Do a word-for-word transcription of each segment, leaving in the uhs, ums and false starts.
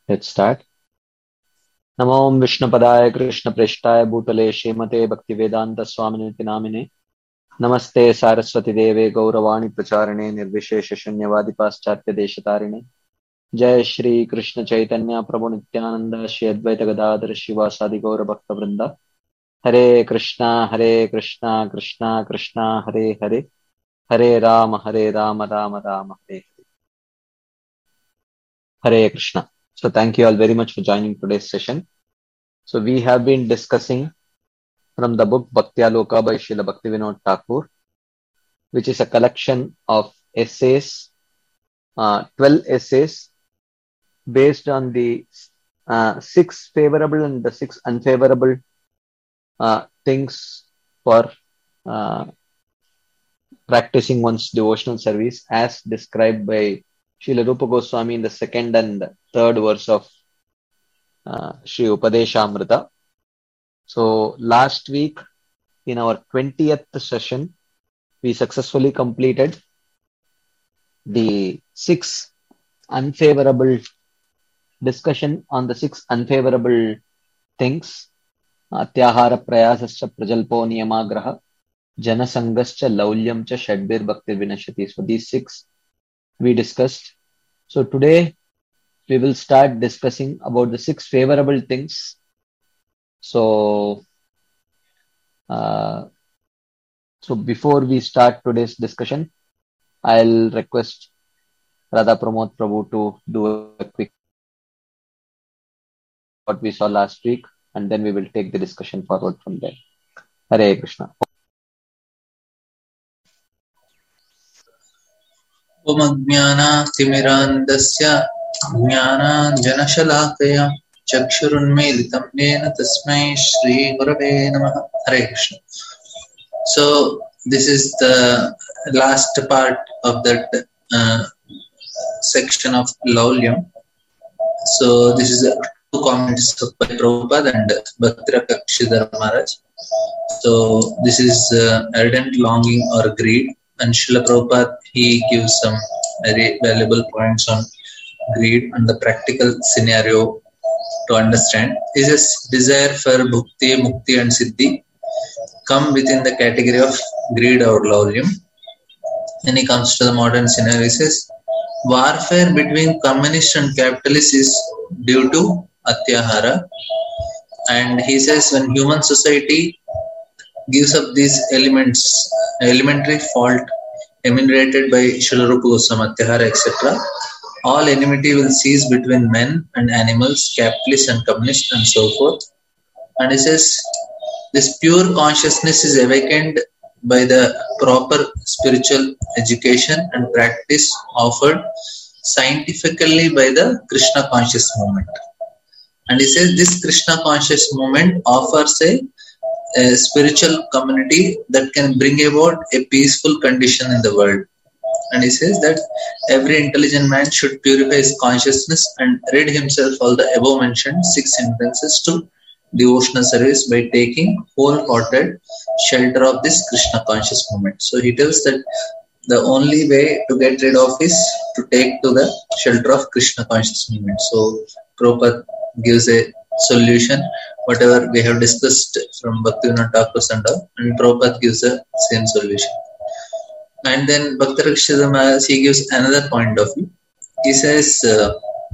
Let's start. Namo Om Vishnupadaya Krishna Preshtaya Bhutale Shrimate Bhaktivedanta Swaminiti Namine Namaste Saraswati Deve Gauravani Pracharane Nirvishesha Shunyavadi Paschatya Deshatarine Jai Shri Krishna Chaitanya Prabhu Nityananda Shri Advaita Gadadhar Shivasadi Gaura Bhakta Vrinda Hare Krishna Hare Krishna Krishna Krishna Hare Hare Hare Rama Hare Rama Rama Rama Hare Hare Hare Krishna. So thank you all very much for joining today's session. So we have been discussing from the book Bhakti Aloka by Srila Bhaktivinoda Thakur, which is a collection of essays, uh, twelve essays based on the uh, six favorable and the six unfavorable uh, things for uh, practicing one's devotional service as described by Srila Rupa Goswami in the second and third verse of uh, Sri Upadeshamrita. So last week in our twentieth session, we successfully completed the six unfavorable discussion on the six unfavorable things. Atyahara prayasascha prajalpo niyamagraha janasangascha laulyamcha shadbir bhaktir vinashati. So these six we discussed. So today we will start discussing about the six favorable things. So, uh, so before we start today's discussion, I'll request Radha Pramod Prabhu to do a quick what we saw last week, and then we will take the discussion forward from there. Hare Krishna. Om Ajnana-timirandasya Jnana-janashalakaya Chakshurunmilitam Nena Tasmai Shri Gurave Namaha. Hare Krishna. So this is the last part of that uh, section of Laulyam. So this is two comments by Prabhupada and Bhakti Kakshidhar Maharaj. So this is uh, ardent longing or greed. And Srila Prabhupada, he gives some very valuable points on greed and the practical scenario to understand. He says, desire for bhukti, mukti and siddhi come within the category of greed or laulyam. Then he comes to the modern scenario. He says, warfare between communist and capitalist is due to atyahara. And he says, when human society gives up these elements, elementary fault enumerated by Srila Rupa Goswami, Atyahara, et cetera, all enmity will cease between men and animals, capitalists and communists, and so forth. And he says, this pure consciousness is awakened by the proper spiritual education and practice offered scientifically by the Krishna conscious movement. And he says, this Krishna conscious movement offers a a spiritual community that can bring about a peaceful condition in the world. And he says that every intelligent man should purify his consciousness and rid himself all the above mentioned six hindrances to devotional service by taking wholehearted shelter of this Krishna conscious movement. So he tells that the only way to get rid of is to take to the shelter of Krishna conscious movement. So Prabhupada gives a solution, whatever we have discussed from Bhaktivinoda Thakur and all, and Prabhupada gives the same solution. And then Bhakti Rakshidhar Maharaj, he gives another point of view. He says, uh,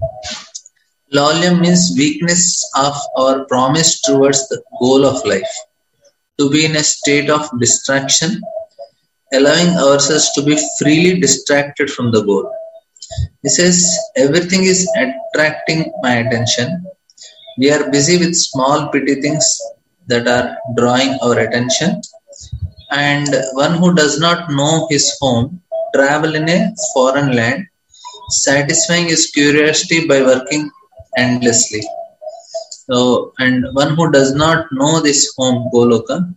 laulyam means weakness of our promise towards the goal of life, to be in a state of distraction, allowing ourselves to be freely distracted from the goal. He says, everything is attracting my attention. We are busy with small petty things that are drawing our attention, and one who does not know his home travel in a foreign land, satisfying his curiosity by working endlessly. So, and one who does not know this home, Goloka,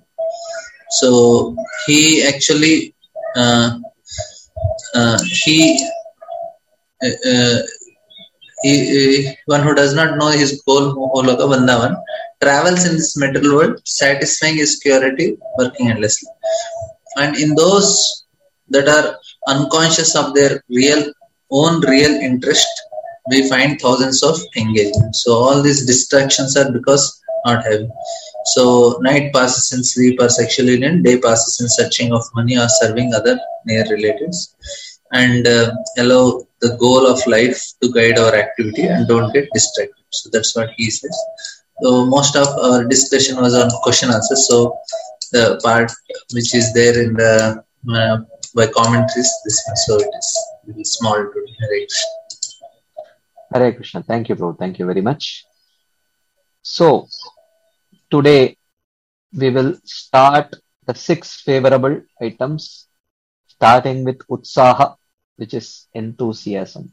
so he actually uh, uh, he uh, uh, He, uh, one who does not know his goal, Goloka Vrindavan, travels in this material world, satisfying his curiosity, working endlessly. And in those that are unconscious of their real own real interest, we find thousands of engagements. So all these distractions are because not having. So night passes in sleep or sexual union, day passes in searching of money or serving other near relatives, and uh, allow the goal of life to guide our activity and don't get distracted. So that's what he says. So most of our discussion was on question answer. So the part which is there in the uh, by commentaries, this one. So it is very small to narrate. Hare Krishna. Thank you, bro. Thank you very much. So today we will start the six favorable items, starting with Utsaha, which is enthusiasm.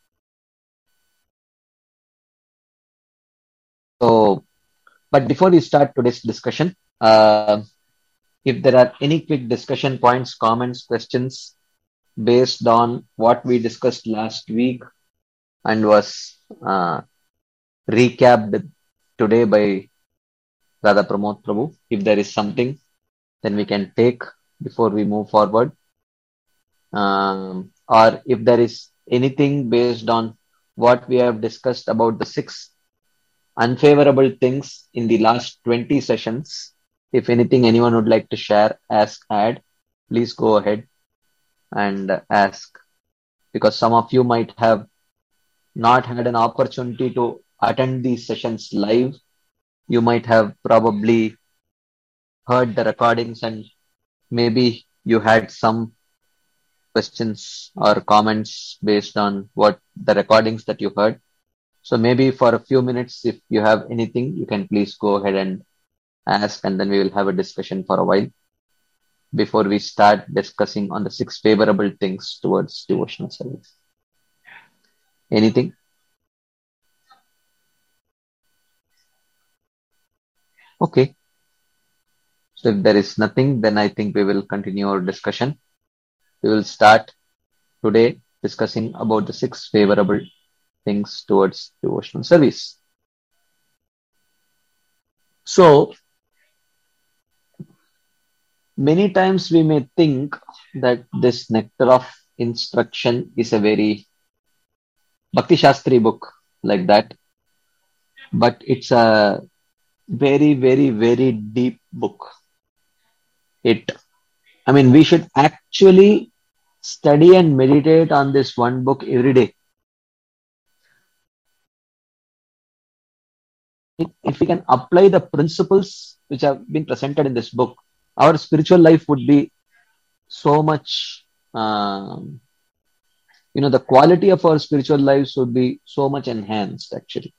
So, but before we start today's discussion, uh, if there are any quick discussion points, comments, questions based on what we discussed last week and was uh, recapped today by Radha Pramod Prabhu, if there is something, then we can take before we move forward. Um, or if there is anything based on what we have discussed about the six unfavorable things in the last twenty sessions, if anything anyone would like to share, ask, add, please go ahead and ask, because some of you might have not had an opportunity to attend these sessions live. You might have probably heard the recordings and maybe you had some questions or comments based on what the recordings that you heard. So maybe for a few minutes, if you have anything, you can please go ahead and ask, and then we will have a discussion for a while before we start discussing on the six favorable things towards devotional service. Anything? Okay. So if there is nothing, then I think we will continue our discussion. We will start today discussing about the six favorable things towards devotional service. So many times we may think that this nectar of instruction is a very Bhakti Shastri book like that, but it's a very, very, very deep book. It, I mean, we should actually study and meditate on this one book every day. If we can apply the principles which have been presented in this book, our spiritual life would be so much, um, you know, the quality of our spiritual lives would be so much enhanced, actually.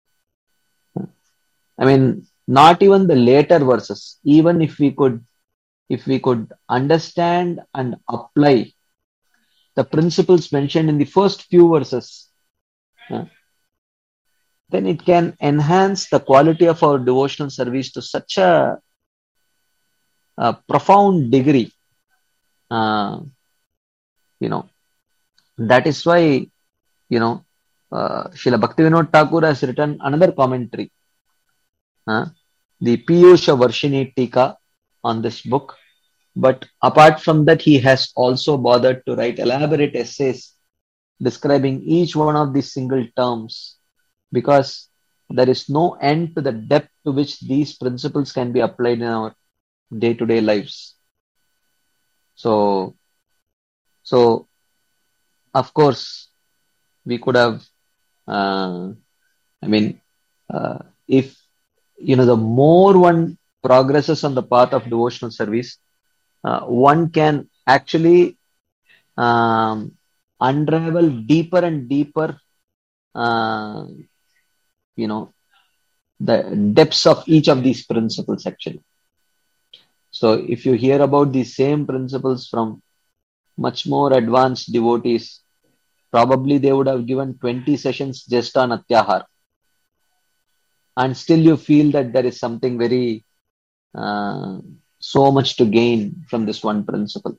I mean, not even the later verses, even if we could, if we could understand and apply the principles mentioned in the first few verses, uh, then it can enhance the quality of our devotional service to such a, a profound degree. Uh, you know, that is why, you know, uh, Srila Bhaktivinoda Thakur has written another commentary, uh, the Piyusha Varshini Tika on this book. But apart from that, he has also bothered to write elaborate essays describing each one of these single terms, because there is no end to the depth to which these principles can be applied in our day-to-day lives. So, so of course, we could have, uh, I mean, uh, if, you know, the more one progresses on the path of devotional service, uh, one can actually um, unravel deeper and deeper, uh, you know, the depths of each of these principles, actually. So if you hear about the same principles from much more advanced devotees, probably they would have given twenty sessions just on Atyahar. And still you feel that there is something very, uh, so much to gain from this one principle.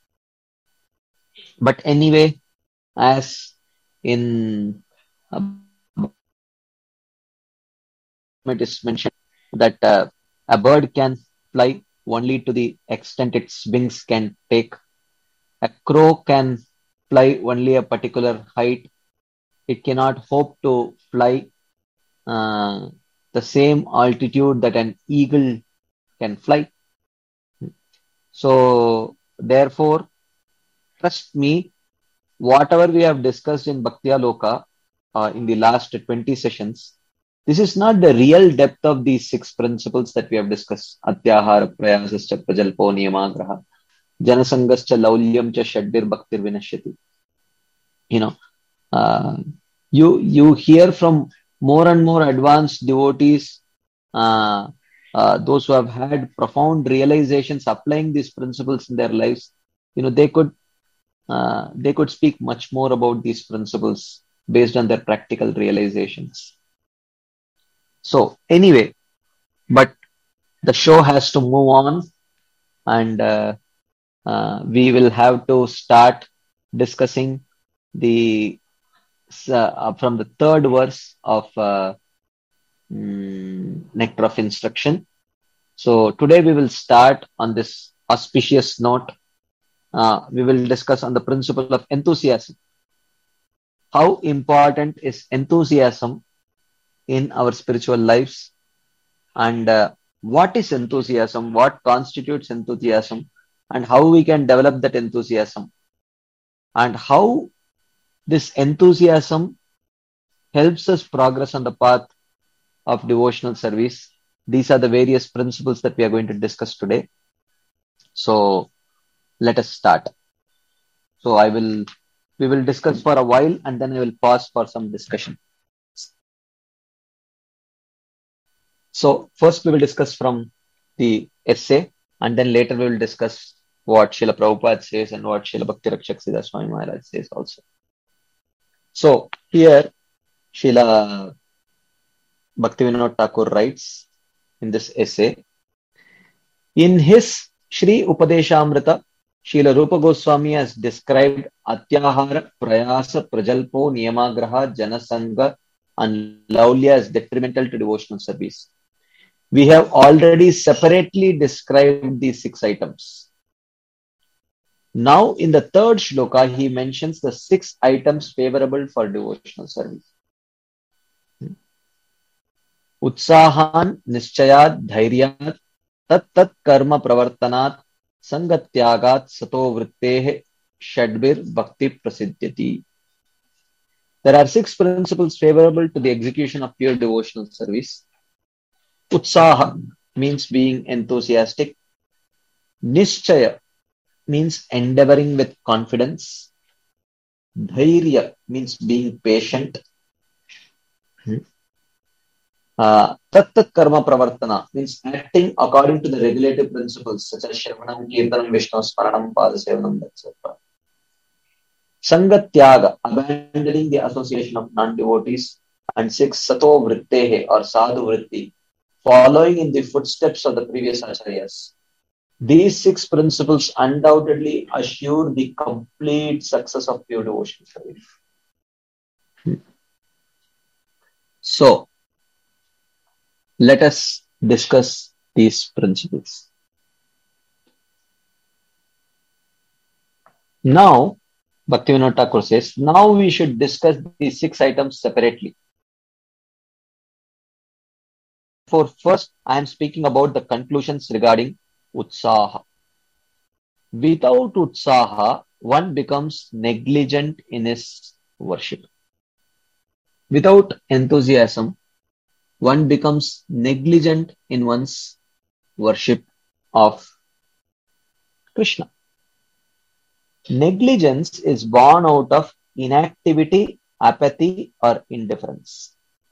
But anyway, as in uh, it is mentioned that uh, a bird can fly only to the extent its wings can take. A crow can fly only a particular height. it cannot hope to fly uh, the same altitude that an eagle can fly. So, therefore, trust me, whatever we have discussed in Bhaktya Loka uh, in the last twenty sessions, this is not the real depth of these six principles that we have discussed. Atyahara, Prayasascha, Prajalpo, Niyamagraha, Janasangascha, Laulyam cha, Shadbir, Bhaktir, Vinashyati. You know, uh, you you hear from more and more advanced devotees, uh, uh, those who have had profound realizations applying these principles in their lives. You know, they could uh, they could speak much more about these principles based on their practical realizations. So anyway, but the show has to move on, and uh, uh, we will have to start discussing the uh, from the third verse of uh, mm, Nectar of Instruction. So today we will start on this auspicious note. Uh, we will discuss on the principle of enthusiasm. How important is enthusiasm in our spiritual lives, and uh, what is enthusiasm, what constitutes enthusiasm, and how we can develop that enthusiasm, and how this enthusiasm helps us progress on the path of devotional service. These are the various principles that we are going to discuss today. So let us start. So I will, we will discuss for a while, and then I will pause for some discussion. So first we will discuss from the essay, and then later we will discuss what Srila Prabhupada says and what Srila Bhakti Rakshak Siddha Swami Maharaj says also. So here Srila Bhaktivinoda Thakur writes in this essay, in his Shri Upadeshamrita, Srila Rupa Goswami has described Atyahara, Prayasa, Prajalpo, Niyamagraha, Janasanga, and Laulya as detrimental to devotional service. We have already separately described these six items. Now, in the third shloka, he mentions the six items favorable for devotional service. Utsahan, Nischayat, Dhairyat, Tat Tat Karma Pravartanat, Sangatyagat, Sato Vrittehe, Shadbir, Bhakti Prasiddhyati. There are six principles favorable to the execution of pure devotional service. Utsaha means being enthusiastic. Nischaya means endeavoring with confidence. Dhairya means being patient. Uh, Tat Tat Karma Pravartana means acting according to the regulative principles such as Shravanam, Kirtanam, Vishnu, Smaranam, Padasevanam, et cetera. Sangatyaga, abandoning the association of non-devotees. And six, Sato Vrittehe or Sadhu Vritti, following in the footsteps of the previous acharyas. These six principles undoubtedly assure the complete success of pure devotion service. So, let us discuss these principles. Now, Bhaktivinoda Thakur says, now we should discuss these six items separately. For first, I am speaking about the conclusions regarding Utsaha. Without Utsaha, one becomes negligent in his worship. Without enthusiasm, one becomes negligent in one's worship of Krishna. Negligence is born out of inactivity, apathy, or indifference.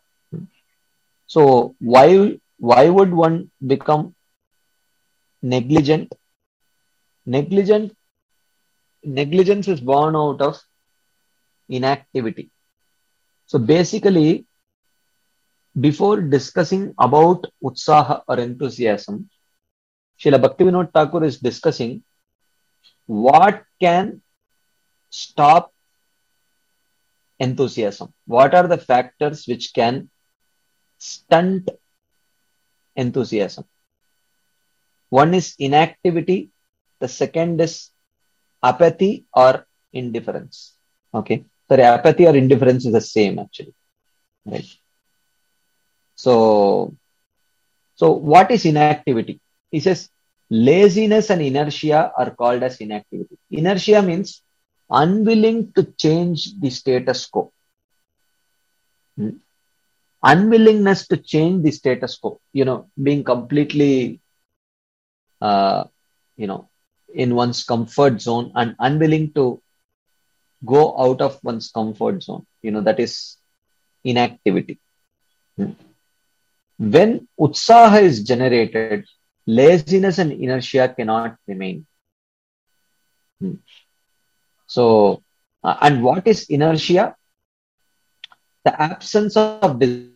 So why, why would one become negligent? Negligent, negligence is born out of inactivity. So basically, before discussing about Utsaha or enthusiasm, Srila Bhaktivinoda Thakur is discussing what can stop enthusiasm. What are the factors which can stunt enthusiasm? One is inactivity. The second is apathy or indifference. Okay. sorry, apathy or indifference is the same actually. Right. So, so what is inactivity? He says laziness and inertia are called as inactivity. Inertia means unwilling to change the status quo. Hmm. Unwillingness to change the status quo, you know, being completely, uh, you know, in one's comfort zone and unwilling to go out of one's comfort zone, you know, that is inactivity. Hmm. When utsaha is generated, laziness and inertia cannot remain. Hmm. So, uh, and what is inertia? The absence of desire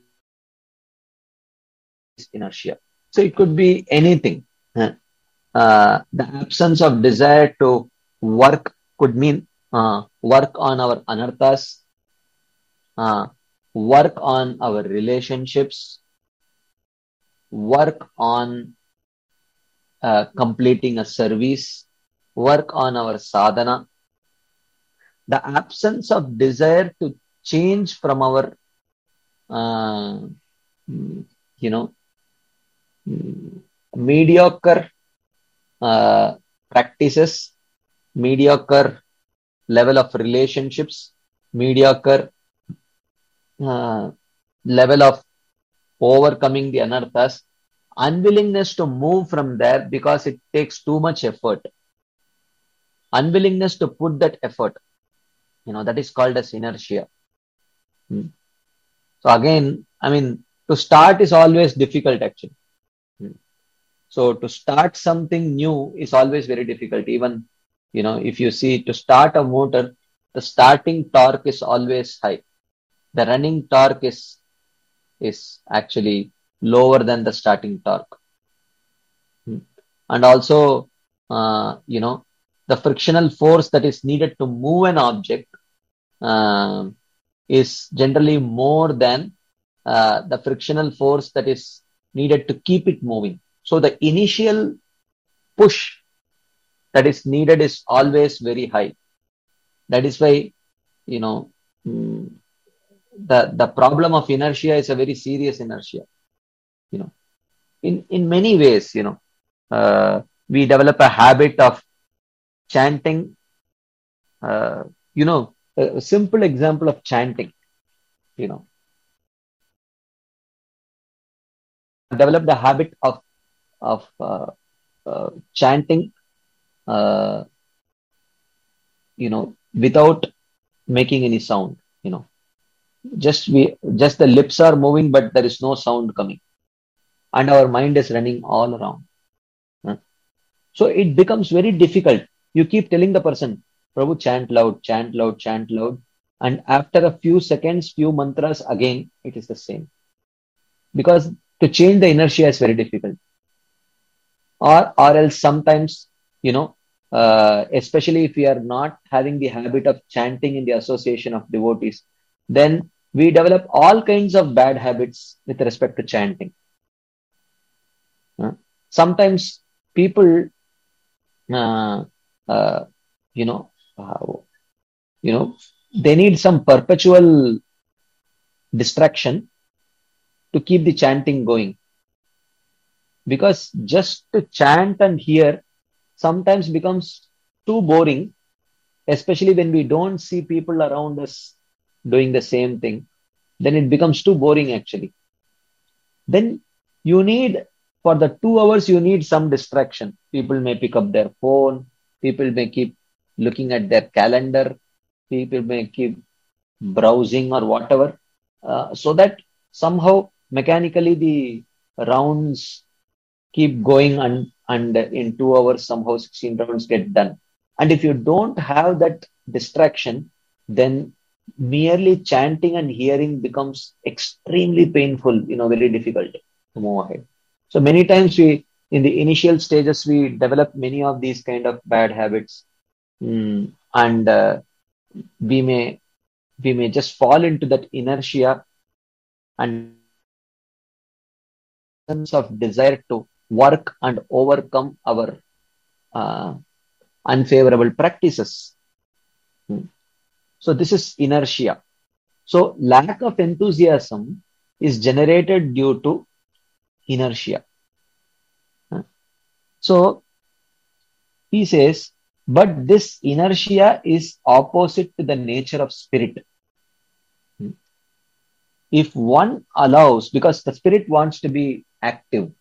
is inertia. So it could be anything. Uh, uh, the absence of desire to work could mean uh, work on our anarthas, uh, work on our relationships, work on uh, completing a service, work on our sadhana. The absence of desire to change from our, uh, mm, you know, mm, mediocre uh, practices, mediocre level of relationships, mediocre uh, level of overcoming the anarthas, unwillingness to move from there because it takes too much effort, unwillingness to put that effort, you know, that is called as inertia. Hmm. So again, I mean, to start is always difficult actually. Hmm. So to start something new is always very difficult. Even, you know, if you see to start a motor, the starting torque is always high. The running torque is is actually lower than the starting torque. Hmm. And also, uh, you know, the frictional force that is needed to move an object uh, is generally more than uh, the frictional force that is needed to keep it moving. So the initial push that is needed is always very high. That is why, you know, mm, the, the problem of inertia is a very serious inertia. You know, in, in many ways, you know, uh, we develop a habit of chanting. Uh, you know, a, a simple example of chanting, you know, develop the habit of, of uh, uh, chanting, uh, you know, without making any sound, you know, just we, just the lips are moving, but there is no sound coming and our mind is running all around. Huh? So it becomes very difficult. You keep telling the person, Prabhu, chant loud, chant loud, chant loud. And after a few seconds, few mantras, again, it is the same. Because to change the inertia is very difficult. Or, or else sometimes, you know, uh, especially if we are not having the habit of chanting in the association of devotees, then we develop all kinds of bad habits with respect to chanting. Uh, sometimes people, uh, uh, you know, uh, you know, they need some perpetual distraction to keep the chanting going. Because just to chant and hear sometimes becomes too boring, especially when we don't see people around us doing the same thing. Then it becomes too boring actually. Then you need, for the two hours, you need some distraction. People may pick up their phone. People may keep looking at their calendar. People may keep browsing or whatever, uh, so that somehow mechanically the rounds keep going, and, and in two hours, somehow sixteen rounds get done. And if you don't have that distraction, then merely chanting and hearing becomes extremely painful, you know, very difficult to move ahead. So many times we, in the initial stages, we develop many of these kind of bad habits. Mm, and uh, we may, we may just fall into that inertia and sense of desire to work and overcome our uh, unfavorable practices. Hmm. So this is inertia. So lack of enthusiasm is generated due to inertia. So he says, but this inertia is opposite to the nature of spirit. If one allows, because the spirit wants to be active,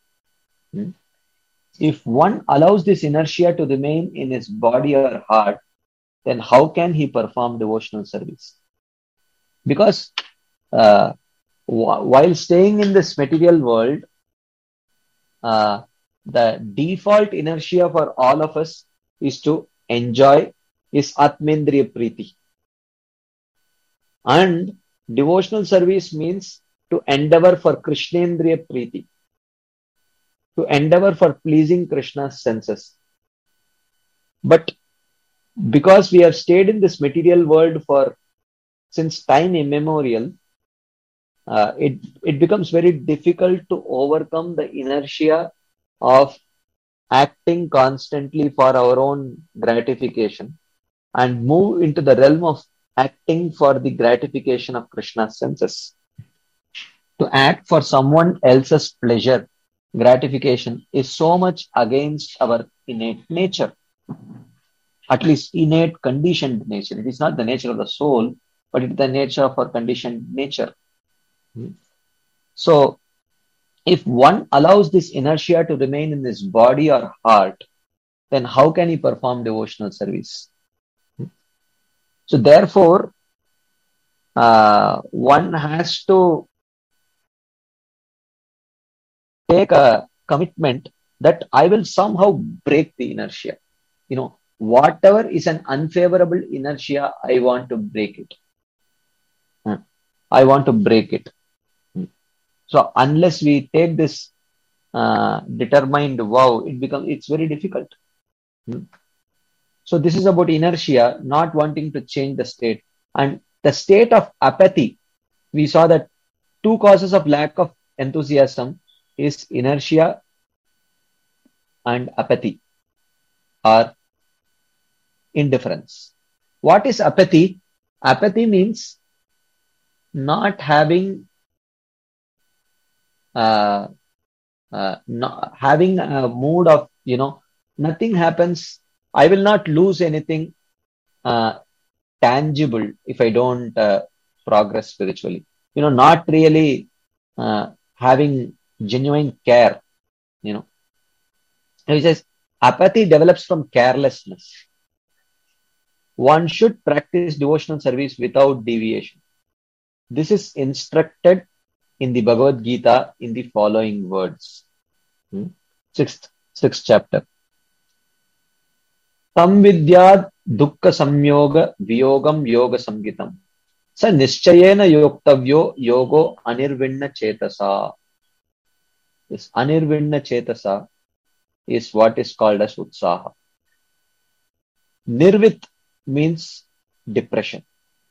if one allows this inertia to remain in his body or heart, then how can he perform devotional service? Because uh, wh- while staying in this material world, uh, the default inertia for all of us is to enjoy is Atmendriya Priti. And devotional service means to endeavor for Krishnendriya Priti, to endeavor for pleasing Krishna's senses. But because we have stayed in this material world for since time immemorial, uh, it, it becomes very difficult to overcome the inertia of acting constantly for our own gratification and move into the realm of acting for the gratification of Krishna's senses. To act for someone else's pleasure, gratification is so much against our innate nature, at least innate conditioned nature. It is not the nature of the soul, but it is the nature of our conditioned nature. So, if one allows this inertia to remain in his body or heart, then how can he perform devotional service? So, therefore, uh, one has to take a commitment that I will somehow break the inertia. You know, whatever is an unfavorable inertia, I want to break it. I want to break it. So unless we take this uh, determined vow, it becomes it's very difficult. So this is about inertia, not wanting to change the state. And the state of apathy, we saw that two causes of lack of enthusiasm is inertia and apathy or indifference. What is apathy? Apathy means not having uh, uh, not having a mood of, you know, nothing happens. I will not lose anything uh, tangible if I don't uh, progress spiritually. You know, not really uh, having genuine care. You know, he says apathy develops from carelessness. One should practice devotional service without deviation. This is instructed in the Bhagavad Gita in the following words. Hmm? Sixth, sixth chapter. Tam vidyad dukkha samyoga viyogam yoga samgitam. Sa nischayena yoktavyo yogo anirvinna chetasa. This anirvinna chetasa is what is called as utsaha. Nirvit means depression.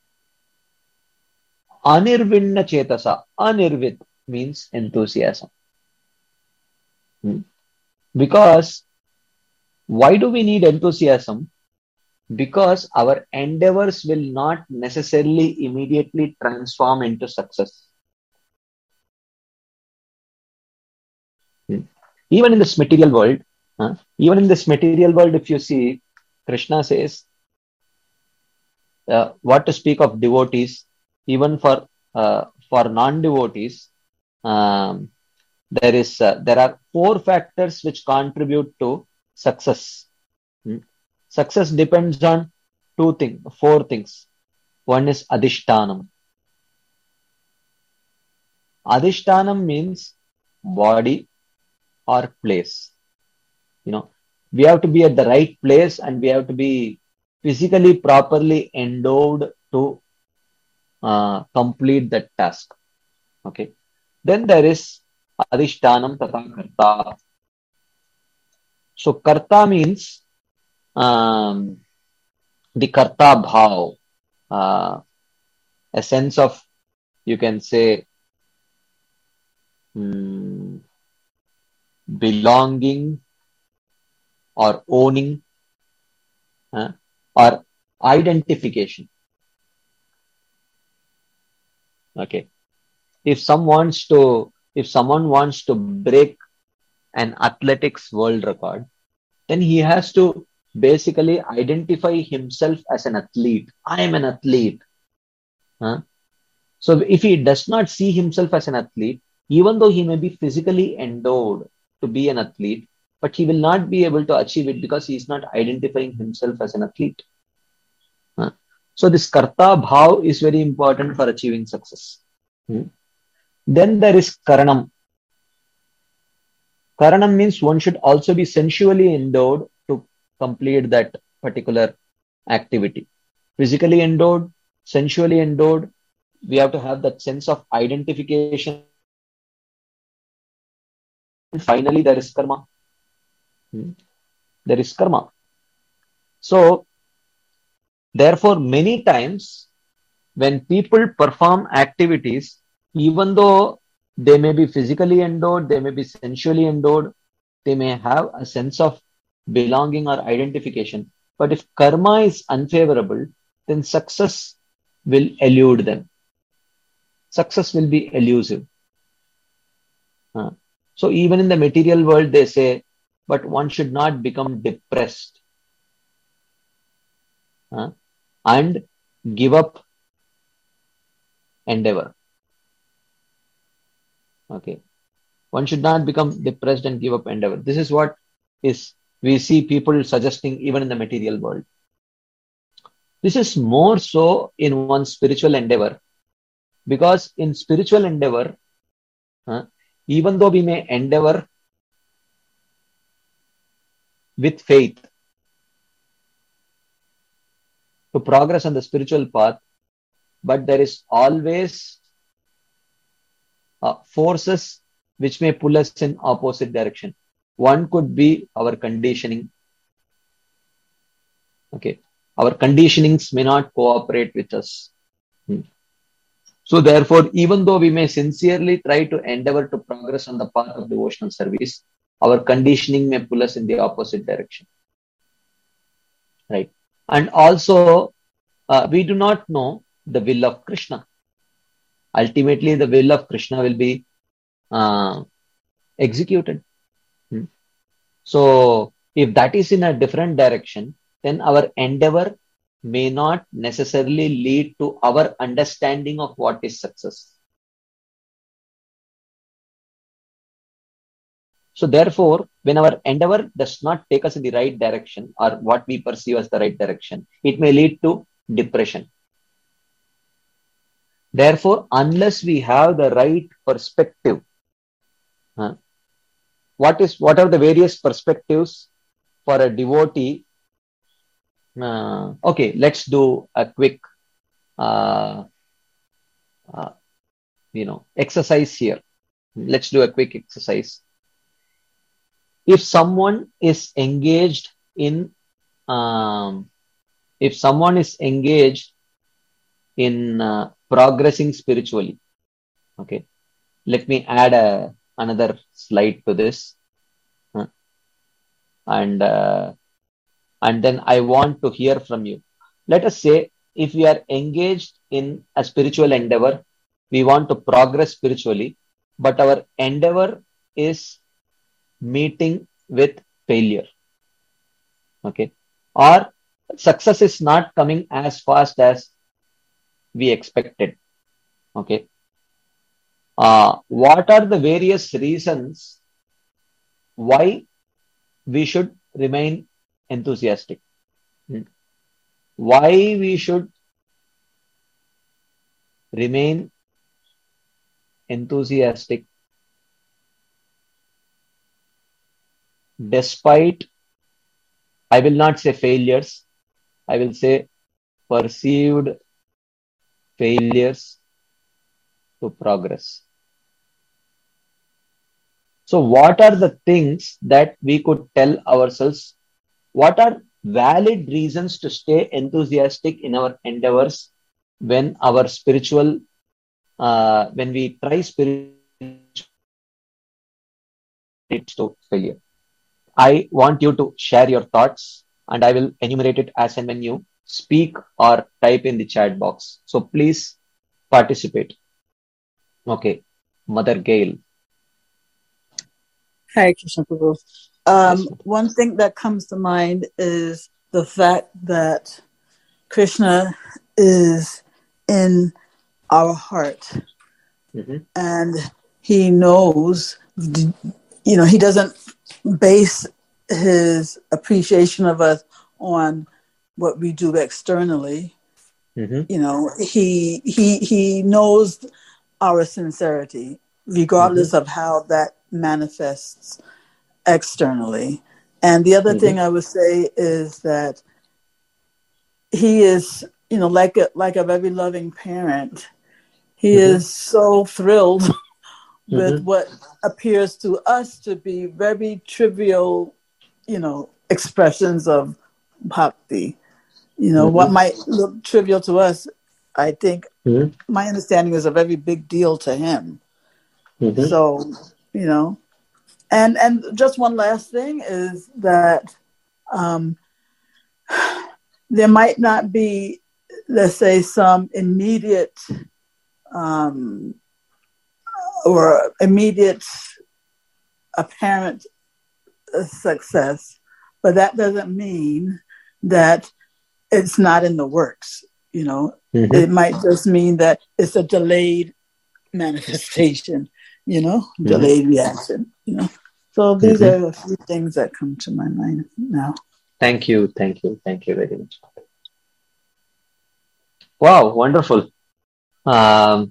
Anirvinna chetasa, anirvit means enthusiasm. Hmm? Because why do we need enthusiasm? Because our endeavors will not necessarily immediately transform into success. Hmm? Even in this material world, huh? even in this material world, if you see, Krishna says, uh, what to speak of devotees, even for uh, for non-devotees, um, there is uh, there are four factors which contribute to success. Hmm? Success depends on two things, four things. One is adhishtanam. Adhishtanam means body or place. You know, we have to be at the right place and we have to be physically properly endowed to uh, complete that task. Okay. Then there is adhishtanam tata karta. So karta means um, the karta bhav, uh, a sense of, you can say, um, belonging or owning uh, or identification. Okay. If some wants to, if someone wants to break an athletics world record, then he has to basically identify himself as an athlete. I am an athlete. Huh? So if he does not see himself as an athlete, even though he may be physically endowed to be an athlete, but he will not be able to achieve it because he is not identifying himself as an athlete. Huh? So this karta bhav is very important for achieving success. Hmm. Then there is karanam. Karanam means one should also be sensually endowed to complete that particular activity. Physically endowed, sensually endowed, we have to have that sense of identification. And finally, there is karma. Hmm. There is karma. So, therefore, many times when people perform activities, even though they may be physically endowed, they may be sensually endowed, they may have a sense of belonging or identification. But if karma is unfavorable, then success will elude them. Success will be elusive. Uh, so even in the material world, they say, but one should not become depressed uh, and give up endeavor. Okay. One should not become depressed and give up endeavor. This is what is we see people suggesting even in the material world. This is more so in one's spiritual endeavor, because in spiritual endeavor, uh, even though we may endeavor with faith to progress on the spiritual path, but there is always uh, forces which may pull us in opposite direction. One could be our conditioning. Okay. Our conditionings may not cooperate with us. Hmm. So therefore, even though we may sincerely try to endeavor to progress on the path of devotional service, our conditioning may pull us in the opposite direction. Right. And also, uh, we do not know the will of Krishna. Ultimately, the will of Krishna will be uh, executed. Hmm. So, if that is in a different direction, then our endeavor may not necessarily lead to our understanding of what is success. So therefore, when our endeavor does not take us in the right direction or what we perceive as the right direction, it may lead to depression. Therefore, unless we have the right perspective, uh, what is what are the various perspectives for a devotee? Uh, okay, let's do a quick, uh, uh, you know, exercise here. Let's do a quick exercise. If someone is engaged in, um, if someone is engaged in uh, progressing spiritually, okay, let me add a, another slide to this, uh, and uh, and then I want to hear from you. Let us say if we are engaged in a spiritual endeavor, we want to progress spiritually, but our endeavor is meeting with failure. Okay. Or success is not coming as fast as we expected. Okay. Uh, what are the various reasons why we should remain enthusiastic? Why we should remain enthusiastic despite, I will not say failures, I will say perceived failures to progress. So what are the things that we could tell ourselves? What are valid reasons to stay enthusiastic in our endeavors when our spiritual, uh, when we try spiritual to failure? I want you to share your thoughts and I will enumerate it as and when you speak or type in the chat box. So please participate. Okay. Mother Gail. Hi, Krishna Prabhu. Um, Yes. one thing that comes to mind is the fact that Krishna is in our heart, Mm-hmm. and he knows, you know, he doesn't base his appreciation of us on what we do externally. Mm-hmm. You know, he he he knows our sincerity, regardless Mm-hmm. of how that manifests externally. And the other Mm-hmm. thing I would say is that he is, you know, like a like a very loving parent. He Mm-hmm. is so thrilled with Mm-hmm. what appears to us to be very trivial, you know, expressions of bhakti. You know, what Mm-hmm. might look trivial to us, I think Mm-hmm. my understanding is a very big deal to him. Mm-hmm. So, you know, and and just one last thing is that um, there might not be, let's say, some immediate um, or immediate apparent success, but that doesn't mean that it's not in the works. You know, Mm-hmm. it might just mean that it's a delayed manifestation, you know, Mm-hmm. delayed reaction, you know. So these Mm-hmm. are a few things that come to my mind now. Thank you. Thank you. Thank you very much. Wow. Wonderful. Um,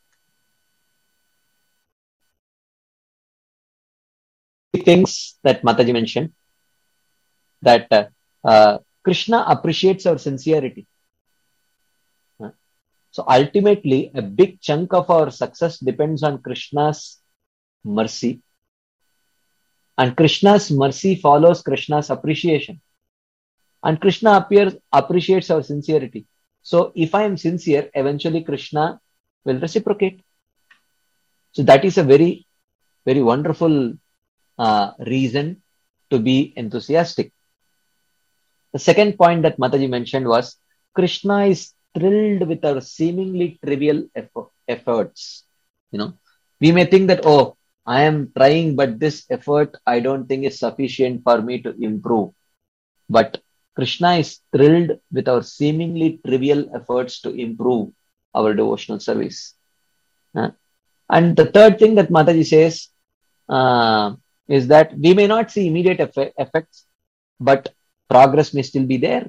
things that Mataji mentioned that uh, uh, Krishna appreciates our sincerity. Uh, So ultimately, a big chunk of our success depends on Krishna's mercy, and Krishna's mercy follows Krishna's appreciation, and Krishna appears appreciates our sincerity. So if I am sincere, eventually Krishna will reciprocate. So that is a very, very wonderful uh, reason to be enthusiastic. The second point that Mataji mentioned was Krishna is thrilled with our seemingly trivial effort, efforts. You know, we may think that, oh, I am trying, but this effort I don't think is sufficient for me to improve. But Krishna is thrilled with our seemingly trivial efforts to improve our devotional service. Uh, and the third thing that Mataji says uh, is that we may not see immediate eff- effects, but progress may still be there.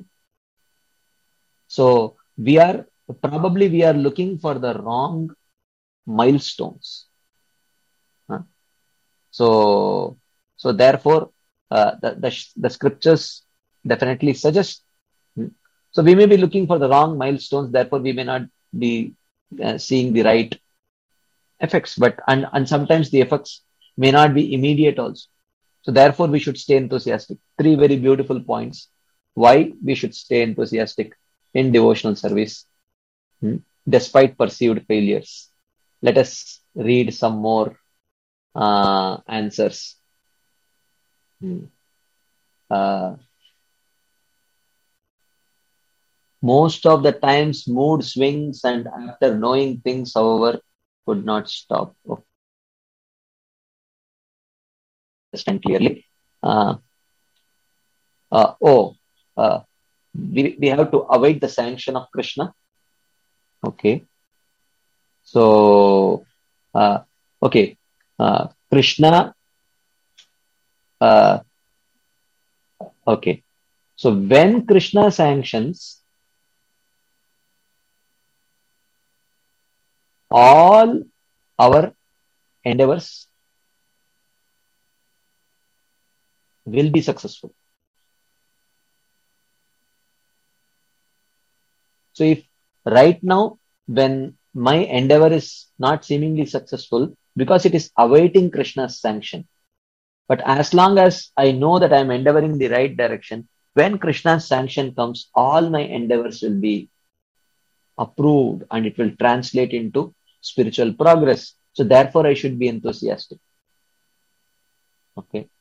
So we are probably we are looking for the wrong milestones. Huh? So so therefore uh, the, the the scriptures definitely suggest. Hmm. So we may be looking for the wrong milestones. Therefore we may not be uh, seeing the right effects. But and and sometimes the effects may not be immediate also. So therefore we should stay enthusiastic. Three very beautiful points why we should stay enthusiastic in devotional service. Hmm. Despite perceived failures. Let us read some more uh, answers. Hmm. Uh, most of the times, mood swings, and after knowing things, however, could not stop. Okay, understand clearly. Uh, uh, oh, uh, we, we have to await the sanction of Krishna. Okay, so uh, okay, uh, Krishna. Uh, okay, so when Krishna sanctions, all our endeavors will be successful. So if right now, when my endeavor is not seemingly successful because it is awaiting Krishna's sanction, but as long as I know that I'm endeavoring the right direction, when Krishna's sanction comes, all my endeavors will be approved and it will translate into spiritual progress. So therefore, I should be enthusiastic. Okay.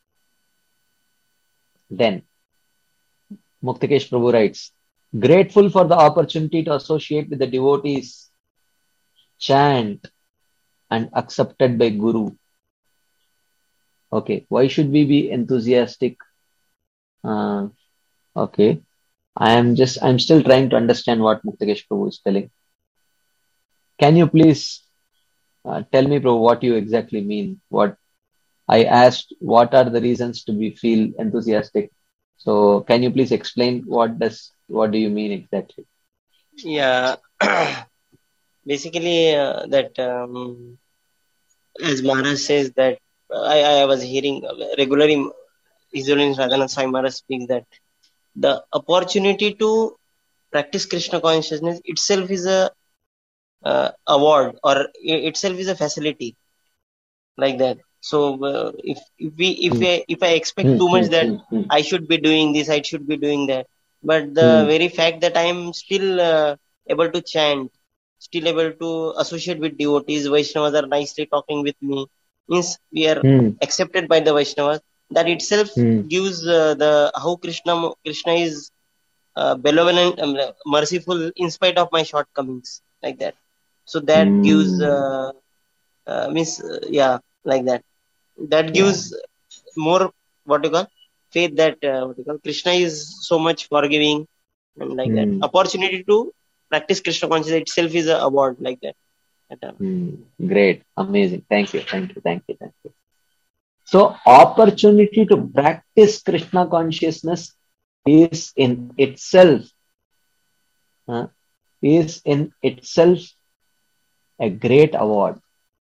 Then Muktikesh Prabhu writes, grateful for the opportunity to associate with the devotees, chant, and accepted by Guru. Okay, why should we be enthusiastic? Uh, okay, I am just, I'm still trying to understand what Muktakesh Prabhu is telling. Can you please uh, tell me, Prabhu, what you exactly mean? What I asked, what are the reasons to be feel enthusiastic? So can you please explain what does, what do you mean exactly? Yeah, basically uh, that um, as Maharaj says that uh, I, I was hearing uh, regularly His Holiness Radhanath Swami Maharaj speaks that the opportunity to practice Krishna consciousness itself is a uh, award or i- itself is a facility like that. So uh, if if we if Hmm, I, if I expect hmm, too hmm, much that hmm, hmm, I should be doing this, I should be doing that, but the hmm, very fact that I am still uh, able to chant, still able to associate with devotees, Vaishnavas are nicely talking with me, means we are hmm, accepted by the Vaishnavas. That itself hmm, gives uh, the how Krishna Krishna is uh, benevolent, um, merciful in spite of my shortcomings, like that. So that gives hmm. uh, uh, means uh, yeah, like that. That Yeah. gives more what you call faith that uh, what you call Krishna is so much forgiving and like that. Hmm, Opportunity to practice Krishna consciousness itself is a award like that. That, uh, hmm. Great. Amazing. Thank you. Thank you. Thank you. Thank you. So opportunity to practice Krishna consciousness is in itself, uh, is in itself a great award.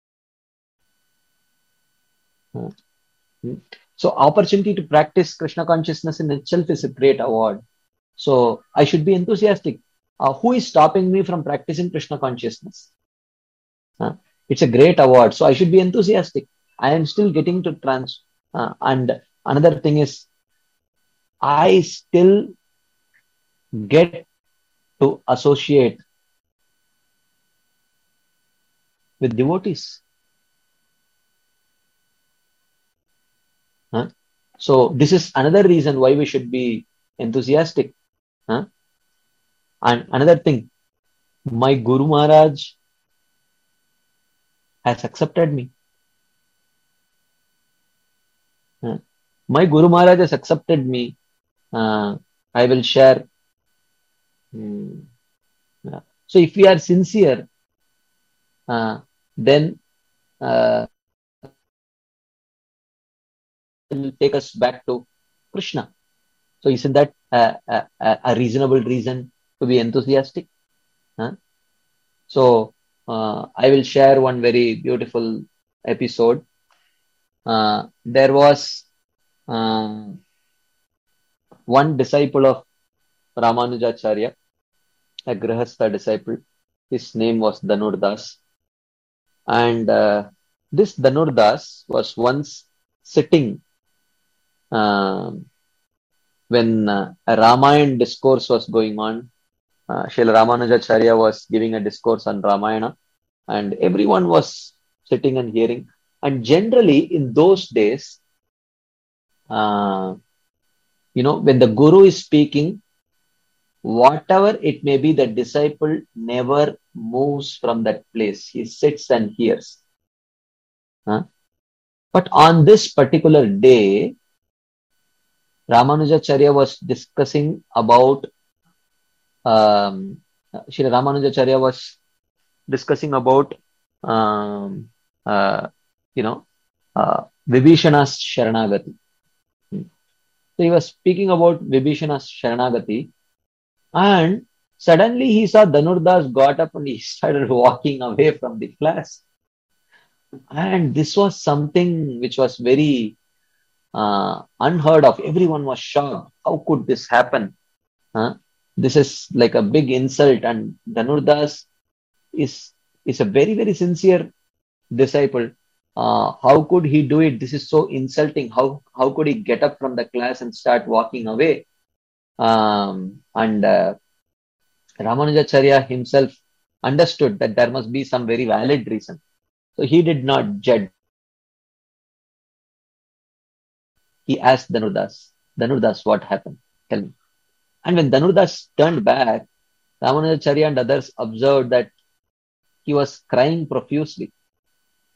Uh, hmm. So opportunity to practice Krishna consciousness in itself is a great award. So I should be enthusiastic. Uh, who is stopping me from practicing Krishna consciousness? Uh, it's a great award. So I should be enthusiastic. I am still getting to trans. Uh, and another thing is, I still get to associate with devotees. Huh? So this is another reason why we should be enthusiastic. Huh? And another thing, my Guru Maharaj has accepted me. Huh? My Guru Maharaj has accepted me. Uh, I will share. Hmm, yeah. So if we are sincere, uh, then uh, it will take us back to Krishna. So isn't that a, a, a reasonable reason to be enthusiastic? Huh? So uh, I will share one very beautiful episode. Uh, there was uh, one disciple of Ramanujacharya, a Grihastha disciple. His name was Dhanurdas. And uh, this Dhanurdas was once sitting uh, when uh, a Ramayana discourse was going on. Uh, Srila Ramanujacharya was giving a discourse on Ramayana, and everyone was sitting and hearing. And generally, in those days, uh, you know, when the Guru is speaking, whatever it may be, the disciple never moves from that place. He sits and hears. Huh? But on this particular day, Ramanujacharya was discussing about, um, Srila Ramanujacharya was discussing about, um, uh, you know, uh, Vibhishana's Sharanagati. Hmm. So he was speaking about Vibhishana's Sharanagati, and suddenly he saw Dhanurdas got up and he started walking away from the class. And this was something which was very uh, unheard of. Everyone was shocked. How could this happen? Huh? This is like a big insult. And Dhanurdas is is a very, very sincere disciple. Uh, how could he do it? This is so insulting. How how could he get up from the class and start walking away? Um, and uh, Ramanujacharya himself understood that there must be some very valid reason. So he did not judge. He asked Dhanurdas, Dhanurdas, what happened? Tell me. And when Dhanurdas turned back, Ramanujacharya and others observed that he was crying profusely.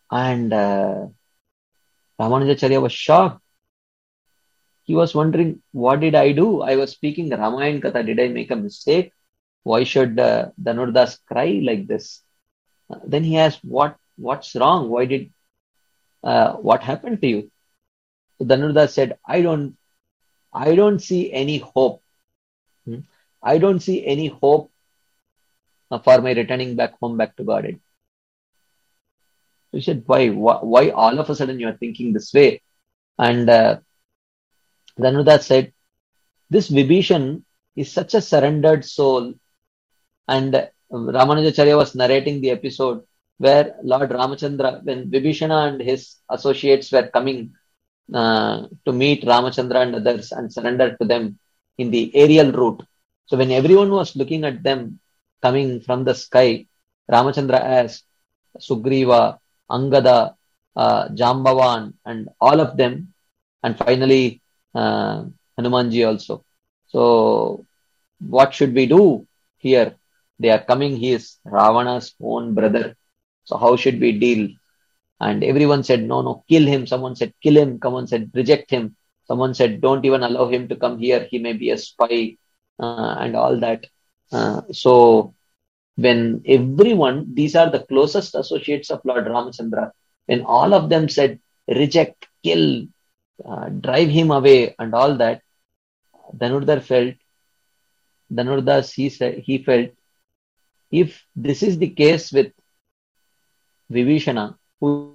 And uh, Ramanujacharya was shocked. He was wondering, what did I do? I was speaking Ramayana Katha. Did I make a mistake? Why should uh, Dhanurdas cry like this? Uh, then he asked, what what's wrong? Why did uh, what happened to you? So Dhanurdas said, I don't I don't see any hope. Hmm? I don't see any hope uh, for my returning back home, back to Godhead. So he said, why? why? Why all of a sudden you are thinking this way? And uh, Dhanurdas said, this Vibhishan is such a surrendered soul. And uh, Ramanujacharya was narrating the episode where Lord Ramachandra, when Vibhishana and his associates were coming uh, to meet Ramachandra and others and surrender to them in the aerial route. So when everyone was looking at them coming from the sky, Ramachandra asked Sugriva, Angada, uh, Jambavan, and all of them, and finally uh, Hanumanji also. So what should we do here? They are coming. He is Ravana's own brother. So how should we deal? And everyone said, no, no, kill him. Someone said, kill him. Someone said, reject him. Someone said, don't even allow him to come here. He may be a spy uh, and all that. Uh, so when everyone, these are the closest associates of Lord Ramachandra, when all of them said, reject, kill, uh, drive him away and all that, Dhanurdhar felt, Dhanurdas, he said, he felt, if this is the case with Vibhishana, who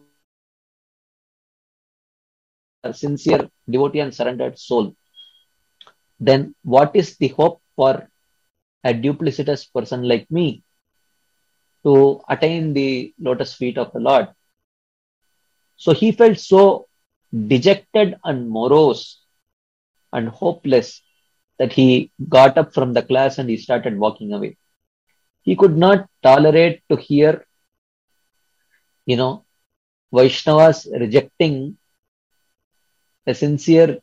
a sincere devotee and surrendered soul, then what is the hope for a duplicitous person like me to attain the lotus feet of the Lord? So he felt so dejected and morose and hopeless that he got up from the class and he started walking away. He could not tolerate to hear, you know, Vaishnavas rejecting a sincere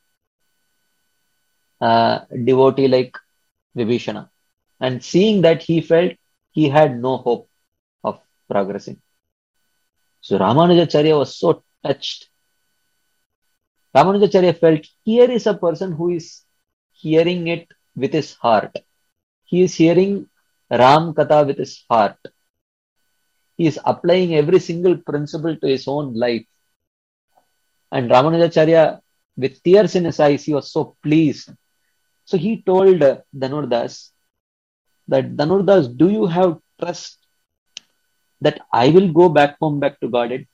uh, devotee like Vibhishana. And seeing that, he felt he had no hope of progressing. So Ramanujacharya was so touched. Ramanujacharya felt, here is a person who is hearing it with his heart. He is hearing Ram Katha with his heart. He is applying every single principle to his own life. And Ramanujacharya, with tears in his eyes, he was so pleased. So he told Dhanurdas that, Dhanurdas, do you have trust that I will go back home, back to Godhead?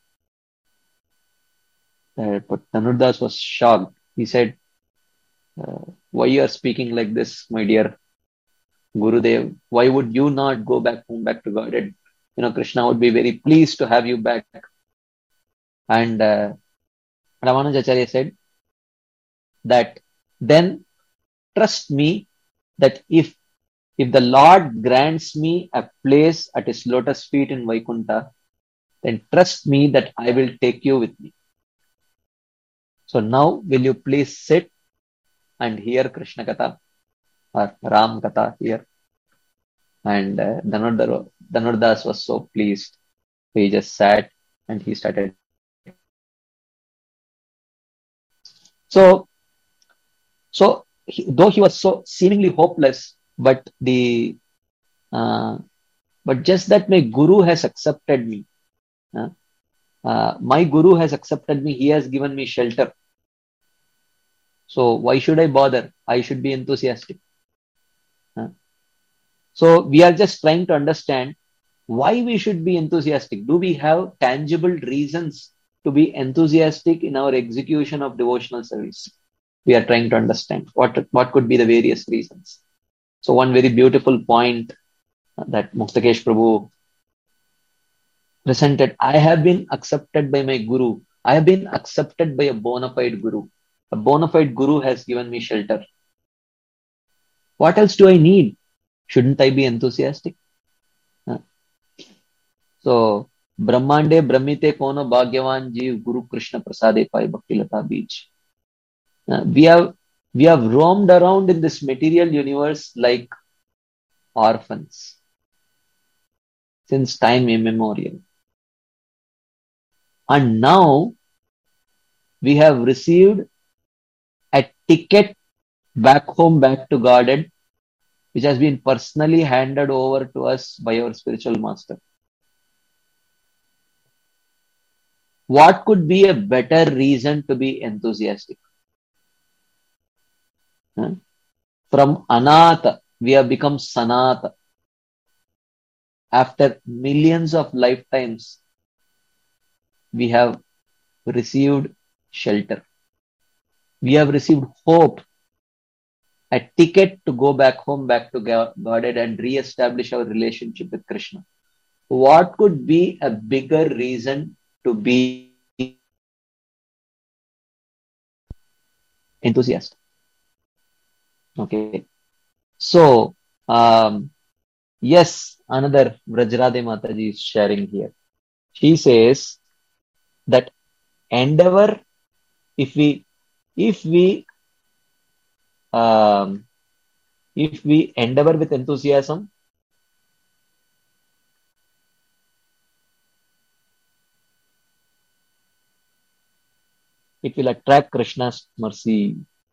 Uh, but Dhanurdas was shocked. He said, uh, why you are speaking like this, my dear Gurudev? Why would you not go back home, back to Godhead? You know, Krishna would be very pleased to have you back. And uh, Ramanujacharya said that, then trust me that if if the Lord grants me a place at his lotus feet in Vaikuntha, then trust me that I will take you with me. So now will you please sit and hear Krishna Katha or Ram Katha here? And uh, Dhanurdhar, Dhanurdas was so pleased. He just sat and he started. So, so he, though he was so seemingly hopeless, but the uh, but just that my Guru has accepted me. Uh, uh, my Guru has accepted me. He has given me shelter. So why should I bother? I should be enthusiastic. Uh, so we are just trying to understand why we should be enthusiastic. Do we have tangible reasons to be enthusiastic in our execution of devotional service? We are trying to understand what, what could be the various reasons. So one very beautiful point that Muktakesh Prabhu presented, I have been accepted by my Guru. I have been accepted by a bona fide Guru. A bona fide Guru has given me shelter. What else do I need? Shouldn't I be enthusiastic? Uh, so, Brahmande Brahmite Kono Bhagyavan Jeev Guru Krishna Prasade Pai Bhakti Lata Beach. Uh, we have we have roamed around in this material universe like orphans since time immemorial. And now we have received a ticket back home, back to Godhead, which has been personally handed over to us by our spiritual master. What could be a better reason to be enthusiastic? Huh? From Anatha, we have become Sanatha. After millions of lifetimes, we have received shelter. We have received hope, a ticket to go back home, back to Godhead and re-establish our relationship with Krishna. What could be a bigger reason to be enthusiastic? Okay. So, um, yes, another Vrajrade Mataji is sharing here. She says that endeavor, if we, if we, um, if we endeavor with enthusiasm, it will attract Krishna's mercy.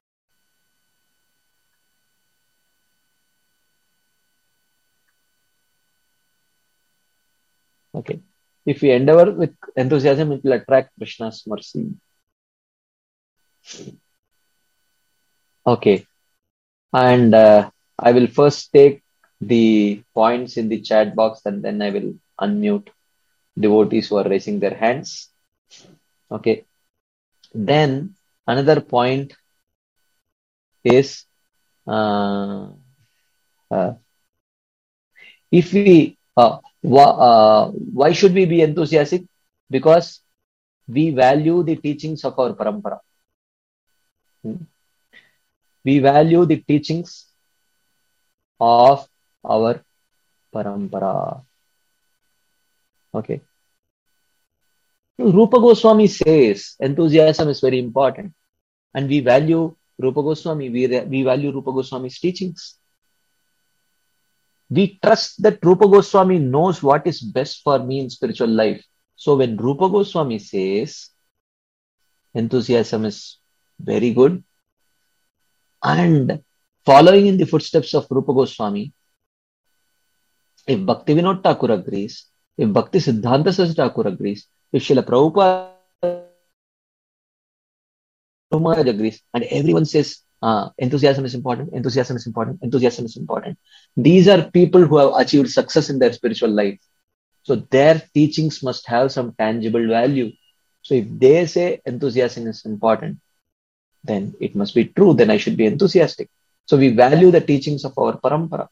Okay. If we endeavor with enthusiasm, it will attract Krishna's mercy. Okay. And uh, I will first take the points in the chat box and then I will unmute devotees who are raising their hands. Okay. Then another point is uh, uh, if we uh, wh- uh, why should we be enthusiastic? Because we value the teachings of our parampara. Hmm. We value the teachings of our parampara. Okay. Rupa Goswami says enthusiasm is very important, and we value Rupa Goswami. We, we value Rupa Goswami's teachings. We trust that Rupa Goswami knows what is best for me in spiritual life. So when Rupa Goswami says enthusiasm is very good, and following in the footsteps of Rupa Goswami, if Bhaktivinoda Thakur agrees, if Bhakti Siddhanta Saraswati Thakur agrees, if Srila Prabhupada Maharaj agrees, and everyone says uh, enthusiasm is important, enthusiasm is important, enthusiasm is important. These are people who have achieved success in their spiritual life. So their teachings must have some tangible value. So if they say enthusiasm is important, then it must be true. Then I should be enthusiastic. So we value the teachings of our parampara.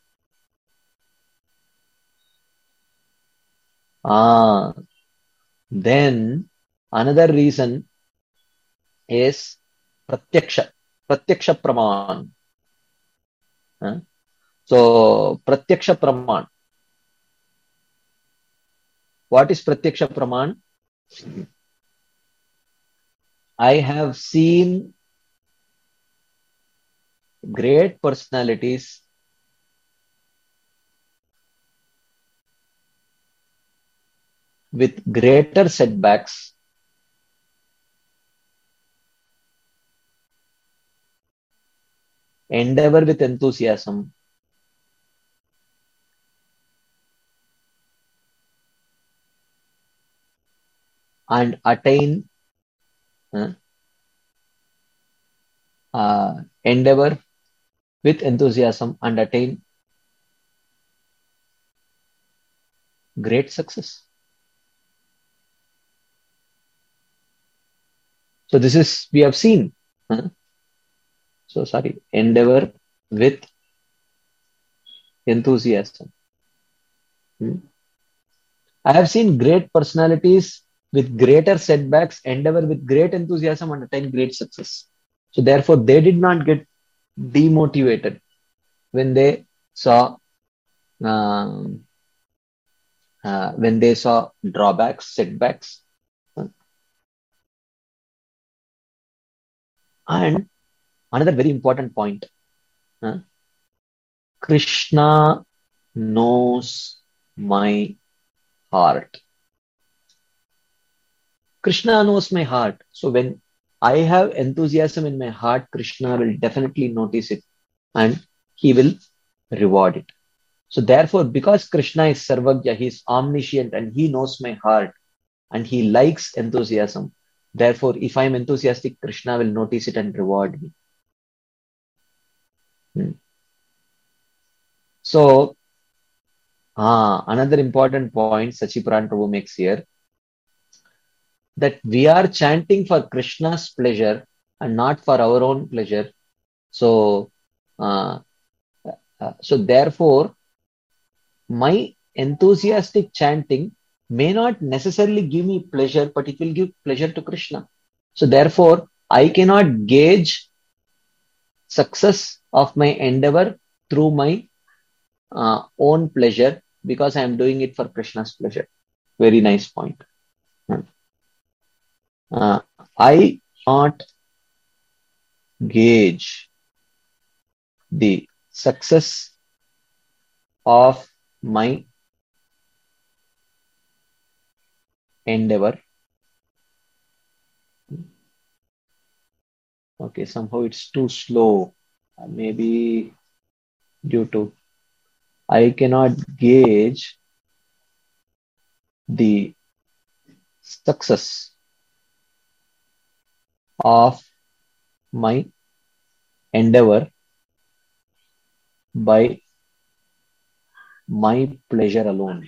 Ah, then another reason is pratyaksha, pratyaksha praman. Huh? So pratyaksha praman. What is pratyaksha praman? I have seen great personalities with greater setbacks endeavor with enthusiasm and attain uh, uh, endeavor with enthusiasm and attain great success. So this is, we have seen. Huh? So sorry, endeavor with enthusiasm. Hmm? I have seen great personalities with greater setbacks, endeavor with great enthusiasm and attain great success. So therefore, they did not get demotivated when they saw um, uh, when they saw drawbacks, setbacks. And another very important point, uh, Krishna knows my heart. Krishna knows my heart. So when I have enthusiasm in my heart, Krishna will definitely notice it and he will reward it. So therefore, because Krishna is Sarvagya, he is omniscient and he knows my heart and he likes enthusiasm. Therefore, if I am enthusiastic, Krishna will notice it and reward me. Hmm. So, ah, another important point Sachipuran Prabhu makes here, that we are chanting for Krishna's pleasure and not for our own pleasure. So, uh, uh, so therefore, my enthusiastic chanting may not necessarily give me pleasure, but it will give pleasure to Krishna. So therefore, I cannot gauge success of my endeavor through my uh, own pleasure because I am doing it for Krishna's pleasure. Very nice point. Uh, I not gauge the success of my endeavor. Okay, somehow it's too slow. Uh, maybe due to I cannot gauge the success of my endeavor by my pleasure alone.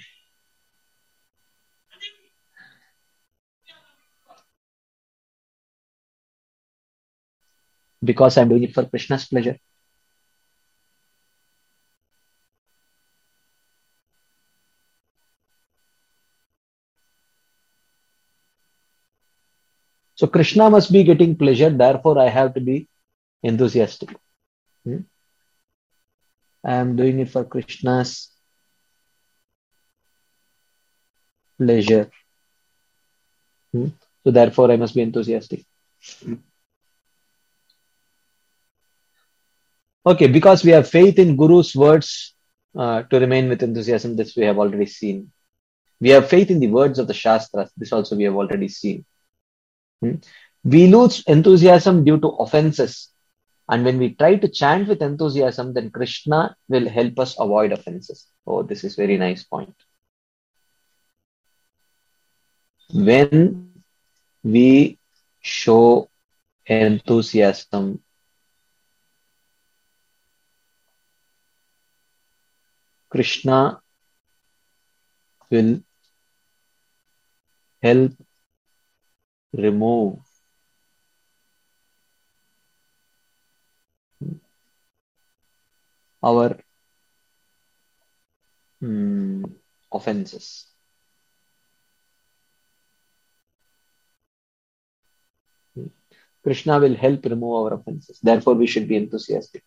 Because I'm doing it for Krishna's pleasure. So Krishna must be getting pleasure, therefore I have to be enthusiastic. Hmm? I am doing it for Krishna's pleasure. Hmm? So therefore I must be enthusiastic. Hmm. Okay, because we have faith in Guru's words uh, to remain with enthusiasm, this we have already seen. We have faith in the words of the Shastras, this also we have already seen. Hmm? We lose enthusiasm due to offenses. And when we try to chant with enthusiasm, then Krishna will help us avoid offenses. Oh, this is very nice point. When we show enthusiasm, Krishna will help remove our mm, offenses. Krishna will help remove our offenses. Therefore, we should be enthusiastic.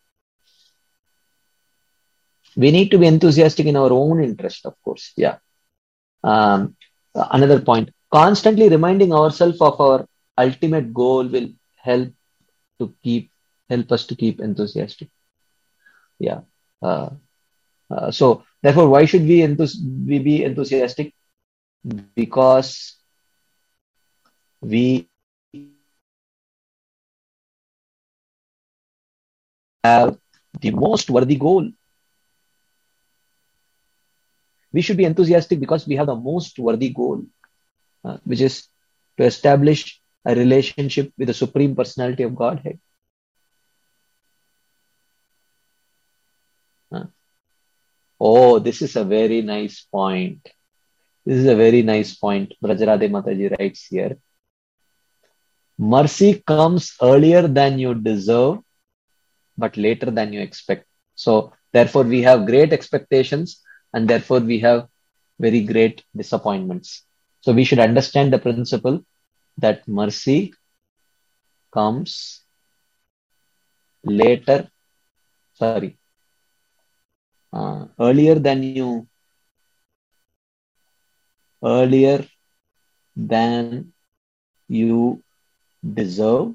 We need to be enthusiastic in our own interest, of course. Yeah. Um, another point, constantly reminding ourselves of our ultimate goal will help to keep, help us to keep enthusiastic. Yeah. Uh, uh, so therefore, why should we, enthus- we be enthusiastic? Because we have the most worthy goal. We should be enthusiastic because we have the most worthy goal, uh, which is to establish a relationship with the Supreme Personality of Godhead. Uh, oh, this is a very nice point. This is a very nice point. Brajarade Mataji writes here. Mercy comes earlier than you deserve, but later than you expect. So therefore we have great expectations and therefore we have very great disappointments. So we should understand the principle that mercy comes later, sorry, uh, earlier than you, earlier than you deserve,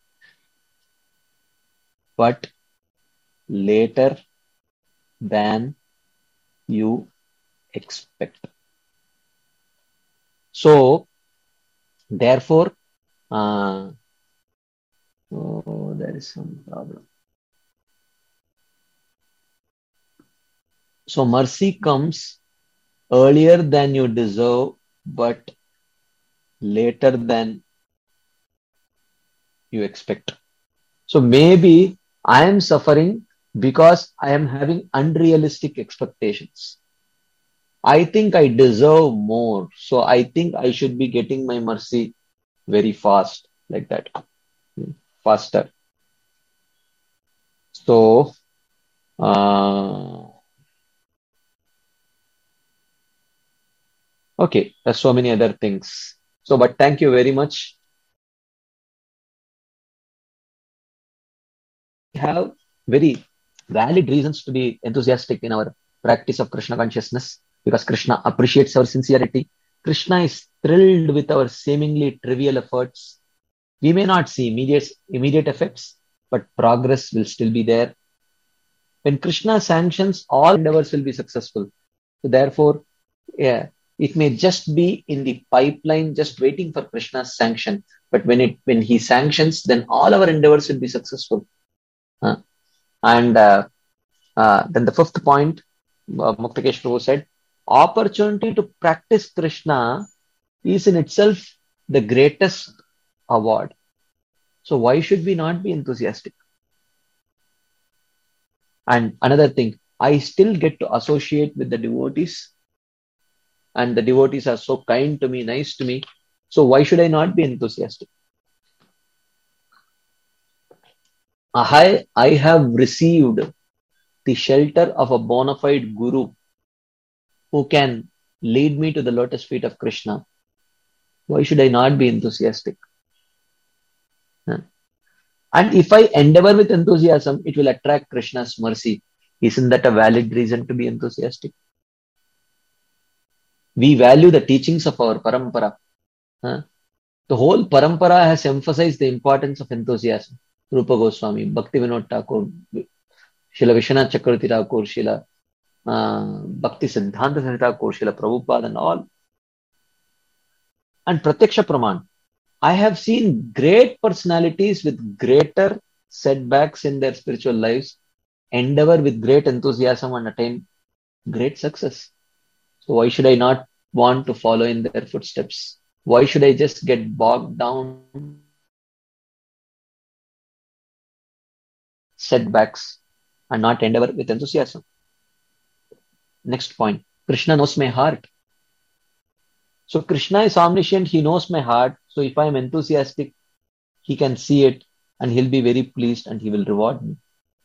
but later than you expect. So Therefore, uh, oh, there is some problem. So mercy comes earlier than you deserve, but later than you expect. So maybe I am suffering because I am having unrealistic expectations. I think I deserve more. So I think I should be getting my mercy very fast, like that, faster. So, uh, okay, there's so many other things. So, but thank you very much. We have very valid reasons to be enthusiastic in our practice of Krishna consciousness because Krishna appreciates our sincerity. Krishna is thrilled with our seemingly trivial efforts. We may not see immediate, immediate effects, but progress will still be there. When Krishna sanctions, all endeavors will be successful. So therefore, yeah, it may just be in the pipeline, just waiting for Krishna's sanction. But when it when he sanctions, then all our endeavors will be successful. Uh, and uh, uh, then the fifth point, uh, Muktakesh Prabhu said, opportunity to practice Krishna is in itself the greatest award. So why should we not be enthusiastic? And another thing, I still get to associate with the devotees, and the devotees are so kind to me, nice to me. So why should I not be enthusiastic? I, I have received the shelter of a bona fide guru who can lead me to the lotus feet of Krishna. Why should I not be enthusiastic? Huh? And if I endeavor with enthusiasm, it will attract Krishna's mercy. Isn't that a valid reason to be enthusiastic? We value the teachings of our parampara. Huh? The whole parampara has emphasized the importance of enthusiasm. Rupa Goswami, Bhaktivinoda Thakur, Srila Vishwanath Chakravarti Thakur, Srila uh, Bhakti Siddhanta Saraswati Thakur, Srila Prabhupada and all. And Pratyaksha Praman. I have seen great personalities with greater setbacks in their spiritual lives endeavor with great enthusiasm and attain great success. So why should I not want to follow in their footsteps? Why should I just get bogged down setbacks and not endeavor with enthusiasm? Next point, Krishna knows my heart. So Krishna is omniscient, he knows my heart. So if I am enthusiastic, he can see it and he'll be very pleased and he will reward me.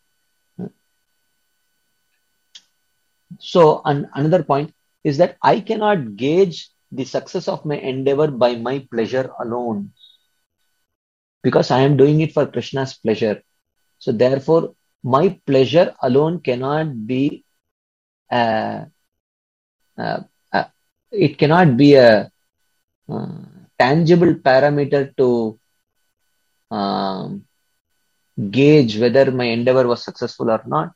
So and another point is that I cannot gauge the success of my endeavor by my pleasure alone, because I am doing it for Krishna's pleasure. So therefore, my pleasure alone cannot be uh, uh, uh, it cannot be a uh, tangible parameter to um, gauge whether my endeavor was successful or not.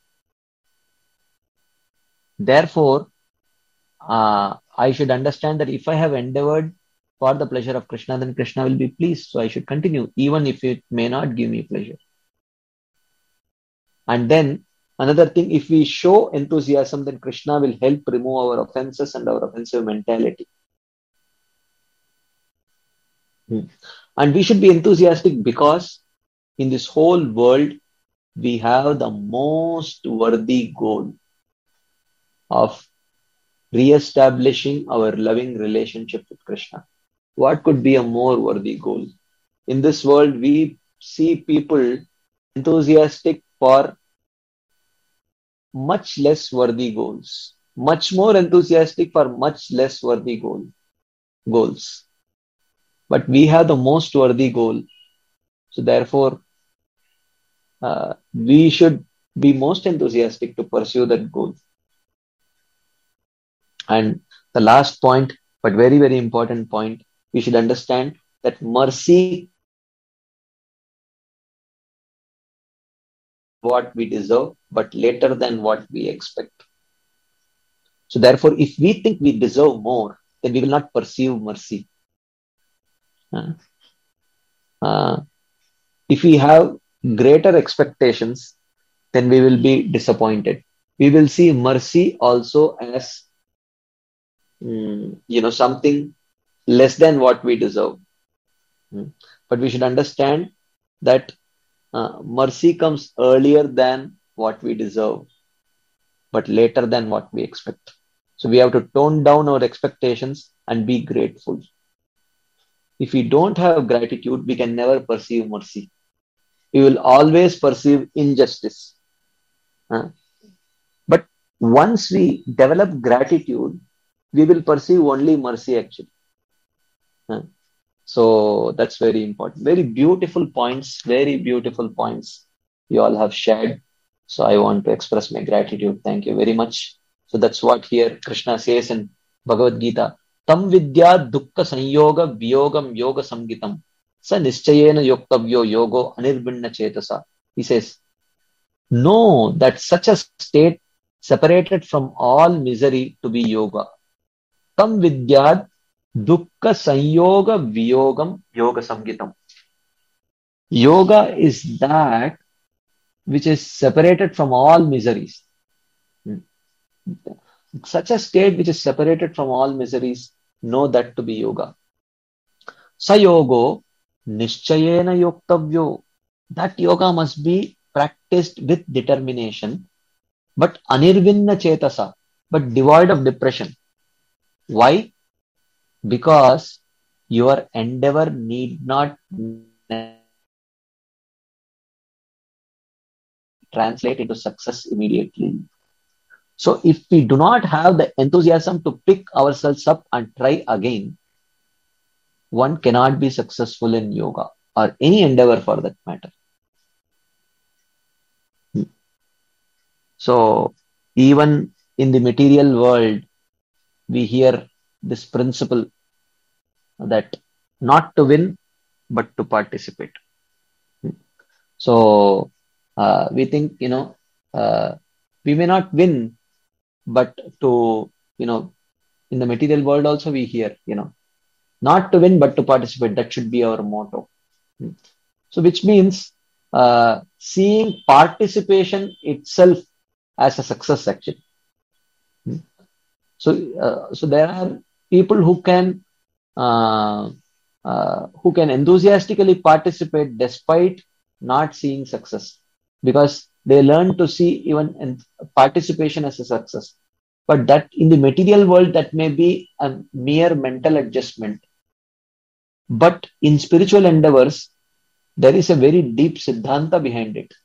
Therefore, uh, I should understand that if I have endeavored for the pleasure of Krishna, then Krishna will be pleased. So I should continue, even if it may not give me pleasure. And then another thing, if we show enthusiasm, then Krishna will help remove our offenses and our offensive mentality. Hmm. And we should be enthusiastic because in this whole world, we have the most worthy goal of re-establishing our loving relationship with Krishna. What could be a more worthy goal? In this world, we see people enthusiastic for much less worthy goals, much more enthusiastic for much less worthy goal, goals. But we have the most worthy goal. So therefore, uh, we should be most enthusiastic to pursue that goal. And the last point, but very, very important point, we should understand that mercy what we deserve, but later than what we expect. So therefore, if we think we deserve more, then we will not pursue mercy. Uh, uh, if we have greater expectations, then we will be disappointed. We will see mercy also as mm, you know something less than what we deserve. Mm. But we should understand that uh, mercy comes earlier than what we deserve, but later than what we expect. So we have to tone down our expectations and be grateful. If we don't have gratitude, we can never perceive mercy. We will always perceive injustice. Uh, But once we develop gratitude, we will perceive only mercy actually. Uh, So that's very important. Very beautiful points, very beautiful points you all have shared. So I want to express my gratitude. Thank you very much. So that's what here Krishna says in Bhagavad Gita. Tam vidya dukkha sanyoga viyogam yoga samgitam sa nischayena yoktavyo yogo anirvinna chetasa. He says, know that such a state separated from all misery to be yoga. Tam vidyad dukkha sanyoga viyogam yoga samgitam. Yoga is that which is separated from all miseries. Such a state which is separated from all miseries, know that to be yoga. Sayogo nischayena yoktavyo. That yoga must be practiced with determination, but anirvinna chetasa, but devoid of depression. Why? Because your endeavor need not translate into success immediately. So if we do not have the enthusiasm to pick ourselves up and try again, one cannot be successful in yoga or any endeavor for that matter. So even in the material world, we hear this principle that not to win, but to participate. So uh, we think, you know, uh, we may not win, but to, you know, in the material world also we hear, you know, not to win, but to participate. That should be our motto. So which means uh, seeing participation itself as a success actually. So, uh, so there are people who can uh, uh, who can enthusiastically participate despite not seeing success, because they learn to see even participation as a success. But that in the material world, that may be a mere mental adjustment. But in spiritual endeavors, there is a very deep siddhanta behind it.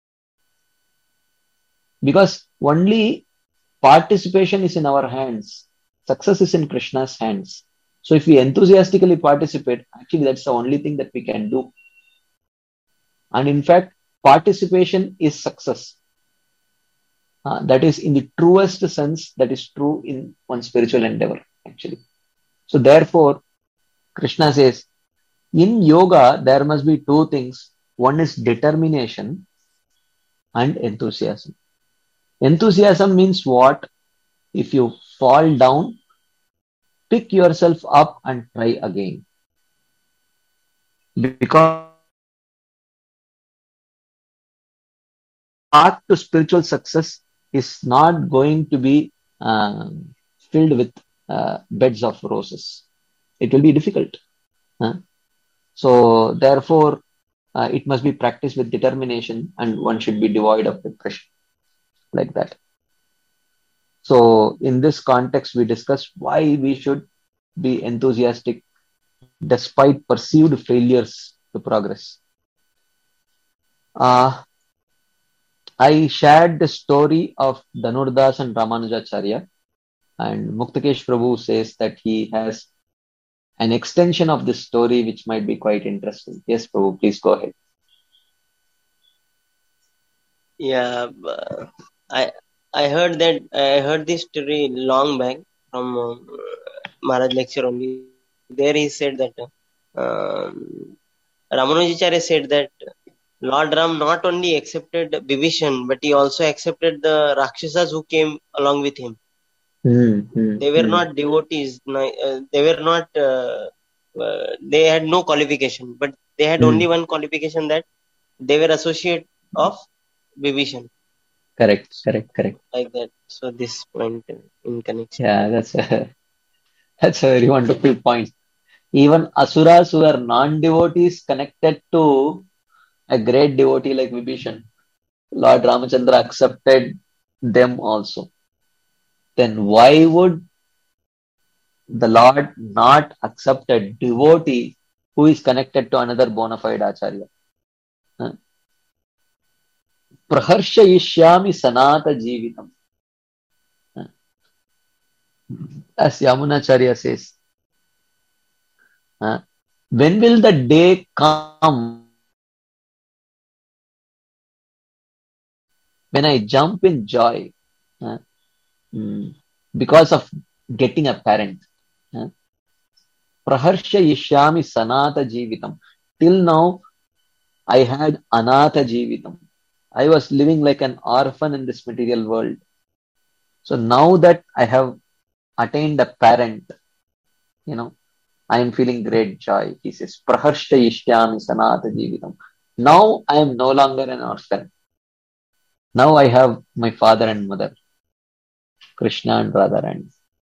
Because only participation is in our hands. Success is in Krishna's hands. So if we enthusiastically participate, actually that's the only thing that we can do. And in fact, participation is success. Uh, that is in the truest sense, that is true in one spiritual endeavor, actually. So therefore, Krishna says, in yoga, there must be two things. One is determination and enthusiasm. Enthusiasm means what? If you fall down, pick yourself up and try again. Because path to spiritual success is not going to be uh, filled with uh, beds of roses. It will be difficult. Huh? So therefore, uh, it must be practiced with determination, and one should be devoid of depression, like that. So in this context, we discuss why we should be enthusiastic despite perceived failures to progress. Uh, I shared the story of Dhanurdas and Ramanujacharya, and Muktakesh Prabhu says that he has an extension of this story which might be quite interesting. Yes, Prabhu, please go ahead. Yeah, uh, I I heard that I heard this story long back from uh, Maharaj lecture only. There he said that uh, Ramanujacharya said that Lord Ram not only accepted Bibhishan, but he also accepted the Rakshasas who came along with him. Mm, mm, they were mm. not devotees. Uh, they were not uh, uh, they had no qualification, but they had Hmm. only one qualification, that they were associate of Vibhishan, Correct, correct, correct. like that. So this point in in connection. Yeah, that's a that's a very wonderful point. Even asuras who are non-devotees connected to a great devotee like Vibhishan, Lord Ramachandra accepted them also. Then why would the Lord not accept a devotee who is connected to another bona fide acharya? Huh? Praharshayishyami sanata jivitam. Huh? As Yamunacharya says, huh? When will the day come when I jump in joy, huh? Mm, because of getting a parent? Huh? Praharshayishyami sanata jivitam. Till now, I had anatha jivitam. I was living like an orphan in this material world. So now that I have attained a parent, you know, I am feeling great joy. He says, Praharshta Ishyami Sanata Jivitam. Now I am no longer an orphan. Now I have my father and mother, Krishna and Radharani.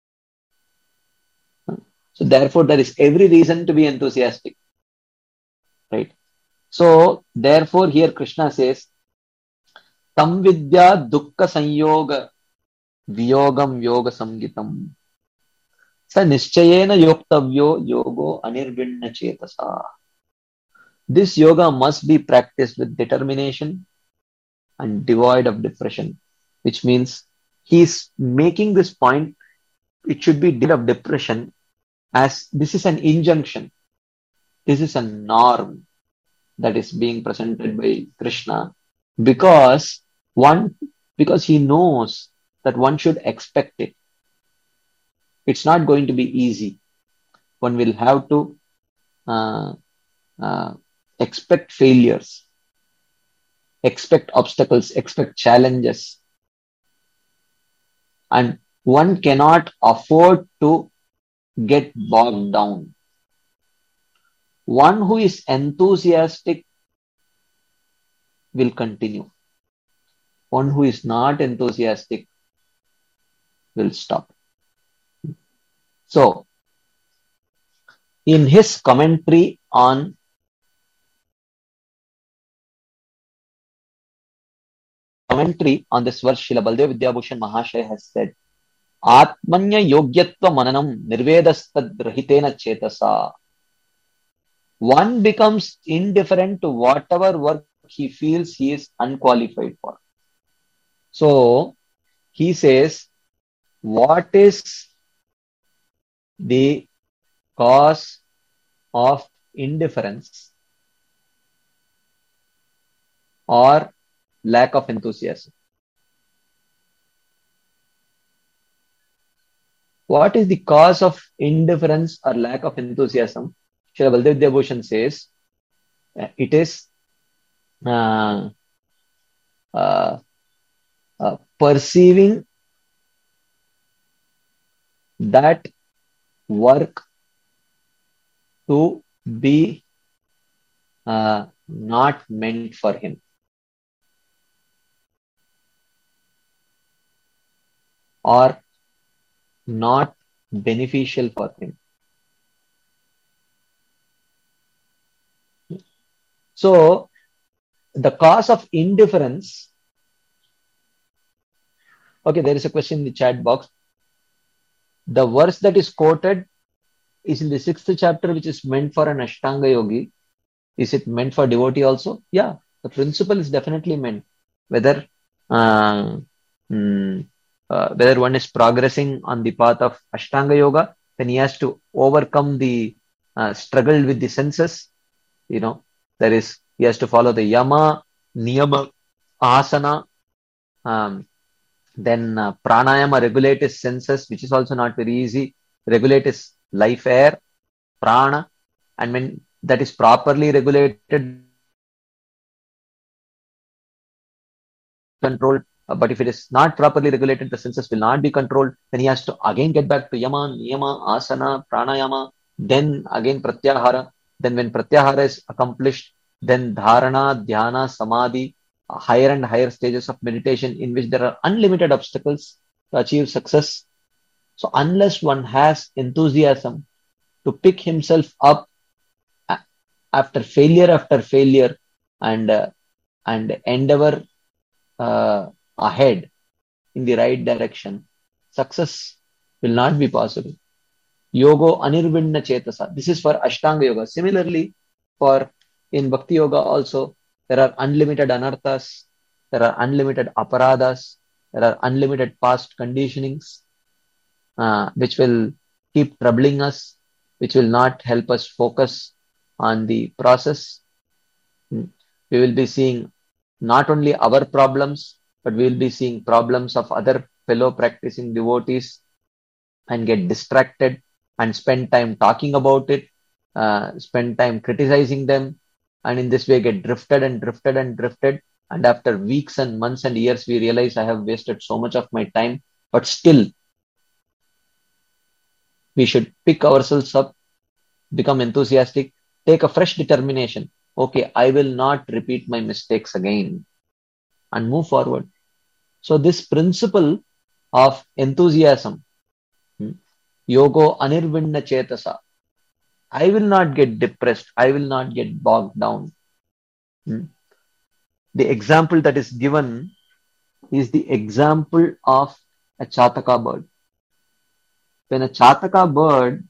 So therefore, there is every reason to be enthusiastic, right? So therefore, here Krishna says, Tam Vidya Dukkha Sanyoga Viyogam Yoga Samgitam. Sa Nischayena Yoktavyo Yogo Anirvinna Chetasa. This yoga must be practiced with determination and devoid of depression, which means he's making this point. It should be devoid of depression, as this is an injunction. This is a norm that is being presented by Krishna, because one, because he knows that one should expect it. It's not going to be easy. One will have to uh, uh, expect failures, expect obstacles, expect challenges. And one cannot afford to get bogged down. One who is enthusiastic will continue. One who is not enthusiastic will stop. So, in his commentary on commentary on this verse, Srila Baldev Vidyabhushan Mahashaya has said, Atmanya yogyatva mananam nirvedastad rahitena chetasa. One becomes indifferent to whatever work he feels he is unqualified for. So, he says, what is the cause of indifference or lack of enthusiasm? What is the cause of indifference or lack of enthusiasm? Srila Baldev Vidyabhushan says, uh, it is uh, uh, uh, perceiving that work to be uh, not meant for him, or not beneficial for him. So, the cause of indifference. Okay, there is a question in the chat box. The verse that is quoted is in the sixth chapter, which is meant for an Ashtanga yogi. Is it meant for devotee also? Yeah, the principle is definitely meant. Whether uh, mm, uh, whether one is progressing on the path of Ashtanga yoga, then he has to overcome the uh, struggle with the senses. You know, there is he has to follow the yama, niyama, asana. Um, then uh, pranayama, regulate his senses, which is also not very easy. Regulate his life air, prana, and when that is properly regulated, controlled. Uh, but if it is not properly regulated, the senses will not be controlled. Then he has to again get back to yama, niyama, asana, pranayama, then again pratyahara. Then when pratyahara is accomplished, then dharana, dhyana, samadhi, higher and higher stages of meditation in which there are unlimited obstacles to achieve success. So unless one has enthusiasm to pick himself up after failure after failure and uh, and endeavor uh, ahead in the right direction, success will not be possible. Yogo anirvinna chetasa. This is for Ashtanga Yoga. Similarly, for in Bhakti Yoga also, there are unlimited anarthas, there are unlimited aparadas, there are unlimited past conditionings, uh, which will keep troubling us, which will not help us focus on the process. We will be seeing not only our problems, but we will be seeing problems of other fellow practicing devotees and get distracted and spend time talking about it, uh, spend time criticizing them, and in this way get drifted and drifted and drifted. And after weeks and months and years, we realize I have wasted so much of my time, but still we should pick ourselves up, become enthusiastic, take a fresh determination. Okay, I will not repeat my mistakes again and move forward. So this principle of enthusiasm, hmm, yogo anirvinna chetasa, I will not get depressed. I will not get bogged down. Hmm. The example that is given is the example of a chataka bird. When a chataka bird,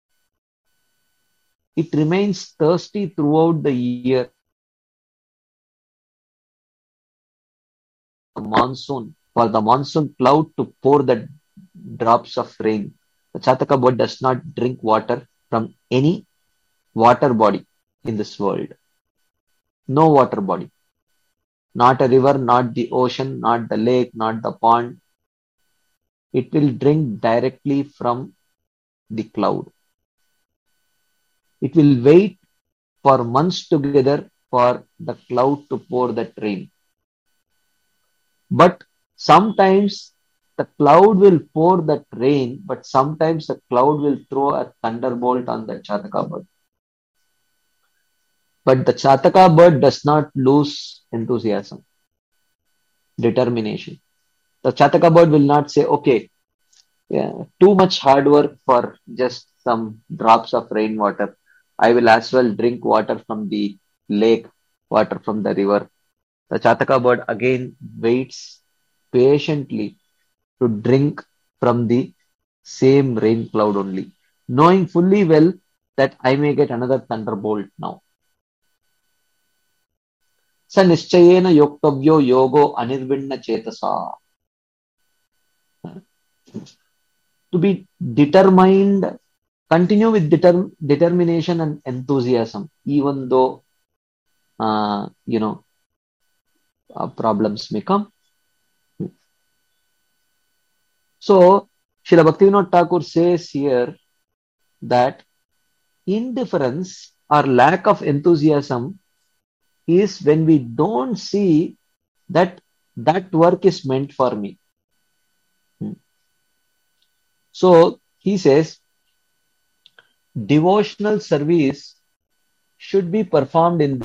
it remains thirsty throughout the year. The monsoon, for the monsoon cloud to pour the drops of rain. The chataka bird does not drink water from any water body in this world. No water body. Not a river, not the ocean, not the lake, not the pond. It will drink directly from the cloud. It will wait for months together for the cloud to pour that rain. But sometimes the cloud will pour that rain, but sometimes the cloud will throw a thunderbolt on the chataka bird. But the chataka bird does not lose enthusiasm, determination. The chataka bird will not say, okay, yeah, too much hard work for just some drops of rainwater. I will as well drink water from the lake, water from the river. The chataka bird again waits patiently to drink from the same rain cloud only, knowing fully well that I may get another thunderbolt now. Sa nischayena yoktavyo yogo anirvinna chetasa. To be determined, continue with determ- determination and enthusiasm, even though, uh, you know, uh, problems may come. So, Srila Bhaktivinoda Thakur says here that indifference or lack of enthusiasm is when we don't see that that work is meant for me. So, he says, devotional service should be performed in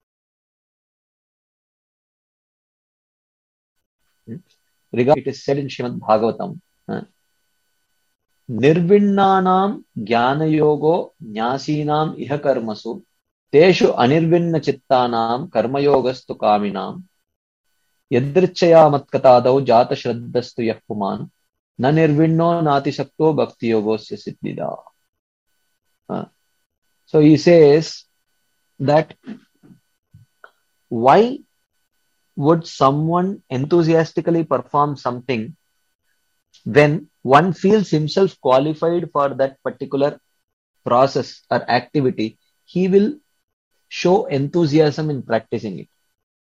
regard. It is said in Srimad Bhagavatam, Nirvinnanam jnana yogo jnasinam iha karmasu teshu anirvinna chittanam karma yogastu kaminam yadrichaya matkatadau jata shraddhastu yah puman na nirvinno nati sakto bhakti yogosya siddhida. Uh, so he says that why would someone enthusiastically perform something when one feels himself qualified for that particular process or activity? He will show enthusiasm in practicing it.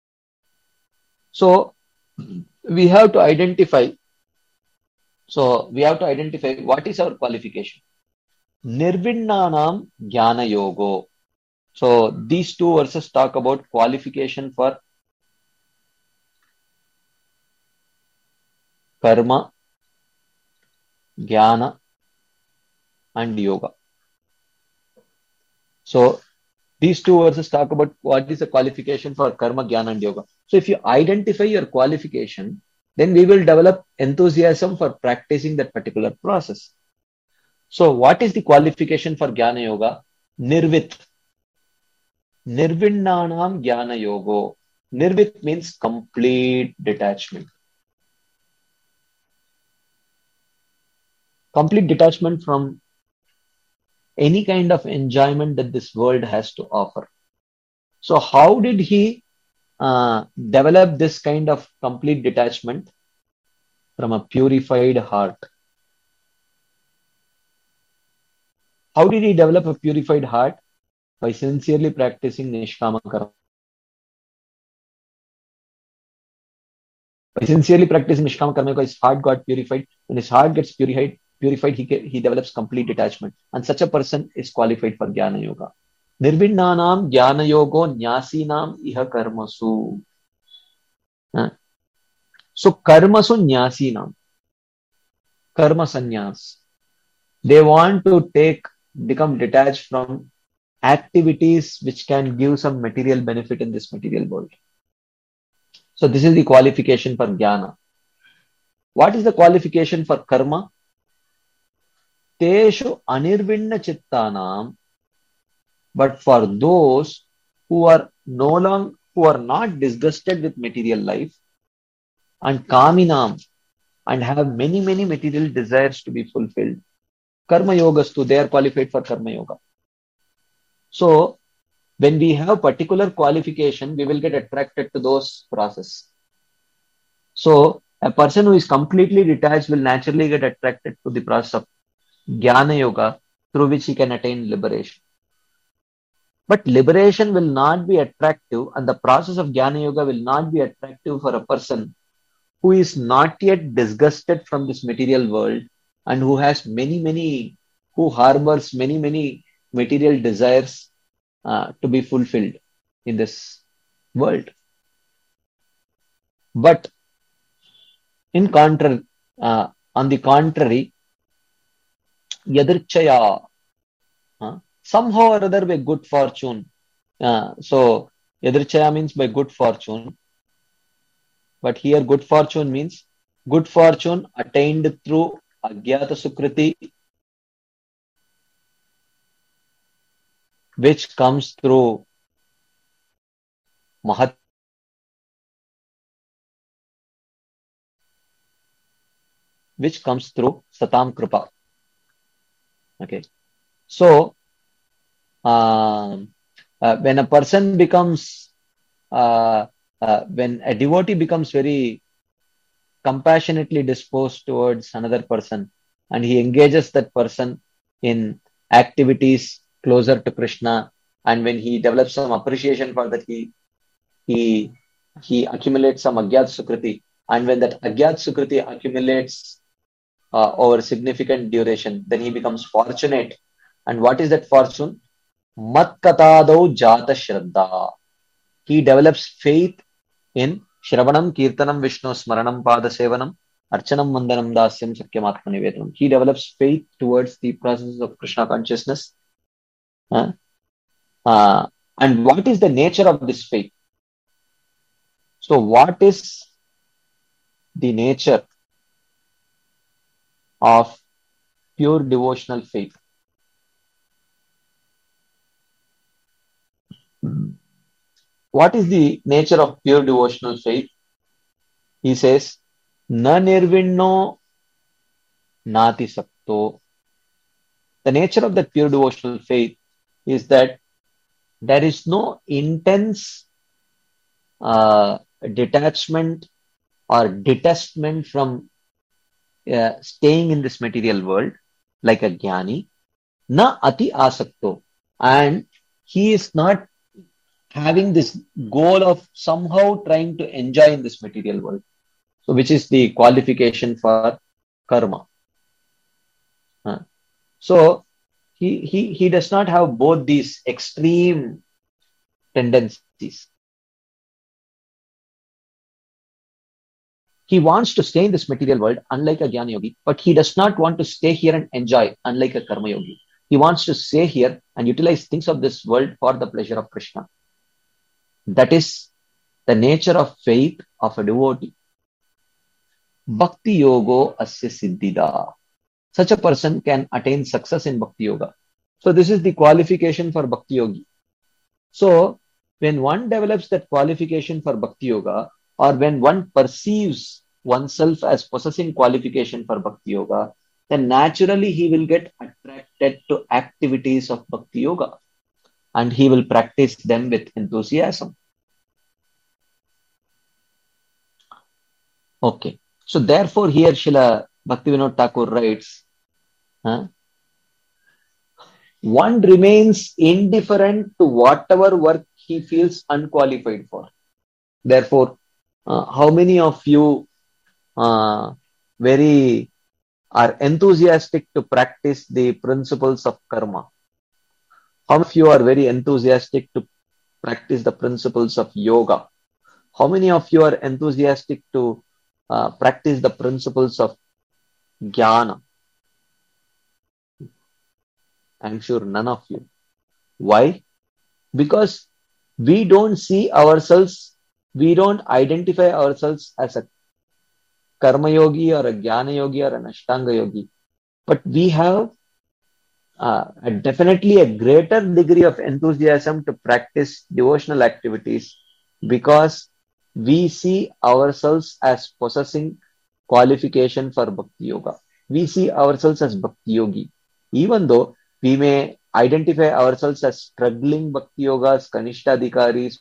So we have to identify. So we have to identify what is our qualification. Nirvinnanam jnana yogo. So these two verses talk about qualification for karma, jnana, and yoga. So these two verses talk about what is the qualification for karma, jnana, and yoga. So if you identify your qualification, then we will develop enthusiasm for practicing that particular process. So what is the qualification for jnana yoga? Nirvit. Nirvinnanam jnana yogo. Nirvit means complete detachment. Complete detachment from any kind of enjoyment that this world has to offer. So how did he uh, develop this kind of complete detachment? From a purified heart. How did he develop a purified heart? By sincerely practicing Nishkama Karma. By sincerely practicing Nishkama Karma, his heart got purified. When his heart gets purified, purified, he, he develops complete detachment. And such a person is qualified for Jnana Yoga. Nirvinnanam Jnana Yogo Nyasinam Iha Karmasu. Huh? So Karmasu Nyasinam. Karma Sannyas. They want to take, become detached from activities which can give some material benefit in this material world. So this is the qualification for jnana. What is the qualification for karma? Teshu anirvinna chittanam. But for those who are no longer, who are not disgusted with material life, and kaminam, and have many, many material desires to be fulfilled. Karma yogastu, they are qualified for karma yoga. So when we have particular qualification, we will get attracted to those processes. So a person who is completely detached will naturally get attracted to the process of Jnana Yoga, through which he can attain liberation. But liberation will not be attractive, and the process of Jnana Yoga will not be attractive for a person who is not yet disgusted from this material world and who has many, many, who harbors many, many material desires uh, to be fulfilled in this world. But in contrary, uh, on the contrary, Yadrichaya, uh, somehow or other by good fortune. Uh, so, Yadrichaya means by good fortune. But here good fortune means good fortune attained through Agyata Sukriti, which comes through Mahat, which comes through Satam Kripa. Okay. So, um, uh, when a person becomes, uh, uh, when a devotee becomes very compassionately disposed towards another person, and he engages that person in activities closer to Krishna, and when he develops some appreciation for that, he he he accumulates some Agyat Sukriti, and when that Agyat Sukriti accumulates uh, over significant duration, then he becomes fortunate. And what is that fortune? Mat Katadau Jata Shraddha. He develops faith in Shravanam, Kirtanam, Vishnu, Smaranam, Pada Sevanam, Archanam, Mandanam, Dasyam, Sakyamatma Nivedanam. He develops faith towards the process of Krishna consciousness. Uh, uh, and what is the nature of this faith? So, what is the nature of pure devotional faith? What is the nature of pure devotional faith? He says, Na nirvinno nati sakto. The nature of that pure devotional faith is that there is no intense uh, detachment or detachment from uh, staying in this material world like a jnani. Na ati asakto. And he is not having this goal of somehow trying to enjoy in this material world. So, which is the qualification for karma. Uh, so, he, he, he does not have both these extreme tendencies. He wants to stay in this material world, unlike a Jnana Yogi, but he does not want to stay here and enjoy, unlike a Karma Yogi. he wants to say here and utilize things of this world for the pleasure of Krishna. That is the nature of faith of a devotee. Bhakti yogo asya siddhida. Such a person can attain success in Bhakti yoga. So this is the qualification for Bhakti yogi. So when one develops that qualification for Bhakti yoga, or when one perceives oneself as possessing qualification for Bhakti yoga, then naturally he will get attracted to activities of Bhakti yoga and he will practice them with enthusiasm. Okay. So therefore here Srila Bhaktivinoda Thakur writes, huh? One remains indifferent to whatever work he feels unqualified for. Therefore, uh, how many of you uh, very are enthusiastic to practice the principles of karma? How many of you are very enthusiastic to practice the principles of yoga? How many of you are enthusiastic to uh, practice the principles of jnana? I'm sure none of you. Why? Because we don't see ourselves, we don't identify ourselves as a karma yogi or a jnana yogi or an ashtanga yogi. But we have uh, a definitely a greater degree of enthusiasm to practice devotional activities because we see ourselves as possessing qualification for Bhakti yoga. We see ourselves as Bhakti yogi. Even though we may identify ourselves as struggling Bhakti yogas, Kanishtadhikaris.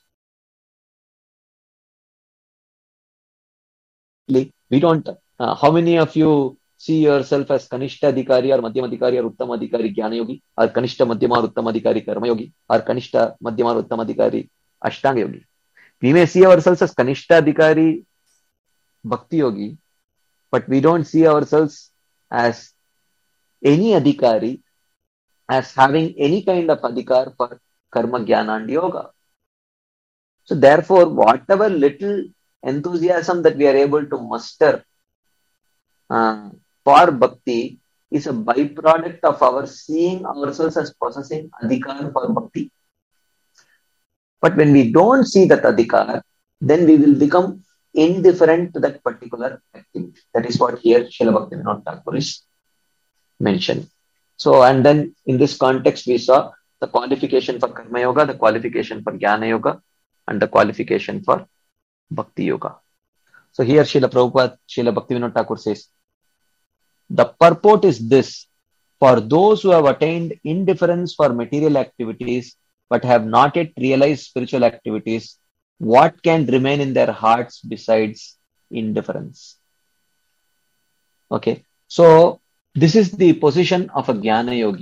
We don't, uh, how many of you see yourself as Kanishtadhikari or Madhyamadhikari or Uttamadhikari Jnana yogi, or Kanishta Madhyama or Uttamadhikari Karma yogi, or Kanishta Madhyama or Uttamadhikari Ashtanga yogi? We may see ourselves as Kanishtadhikari Bhakti yogi, but we don't see ourselves as any adhikari, as having any kind of adhikar for karma, jnana and yoga. So therefore, whatever little enthusiasm that we are able to muster uh, for bhakti is a byproduct of our seeing ourselves as possessing adhikar for bhakti. But when we don't see that adhikar, then we will become indifferent to that particular activity. That is what here Srila Bhaktivinoda Thakur is mentioning. So, and then in this context, we saw the qualification for Karma Yoga, the qualification for Jnana Yoga, and the qualification for Bhakti Yoga. So here Srila Prabhupada, Srila Bhaktivinoda Thakur says, the purport is this: for those who have attained indifference for material activities but have not yet realized spiritual activities, what can remain in their hearts besides indifference? Okay, so this is the position of a Jnana Yogi.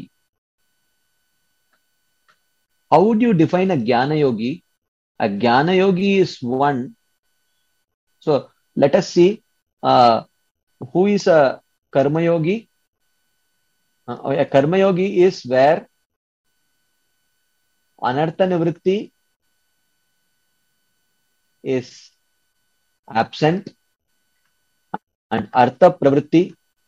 How would you define a Jnana Yogi? A Jnana Yogi is one. So let us see uh, who is a Karma Yogi. Uh, a Karma Yogi is where Anartha Nivritti is absent and Artha Pravritti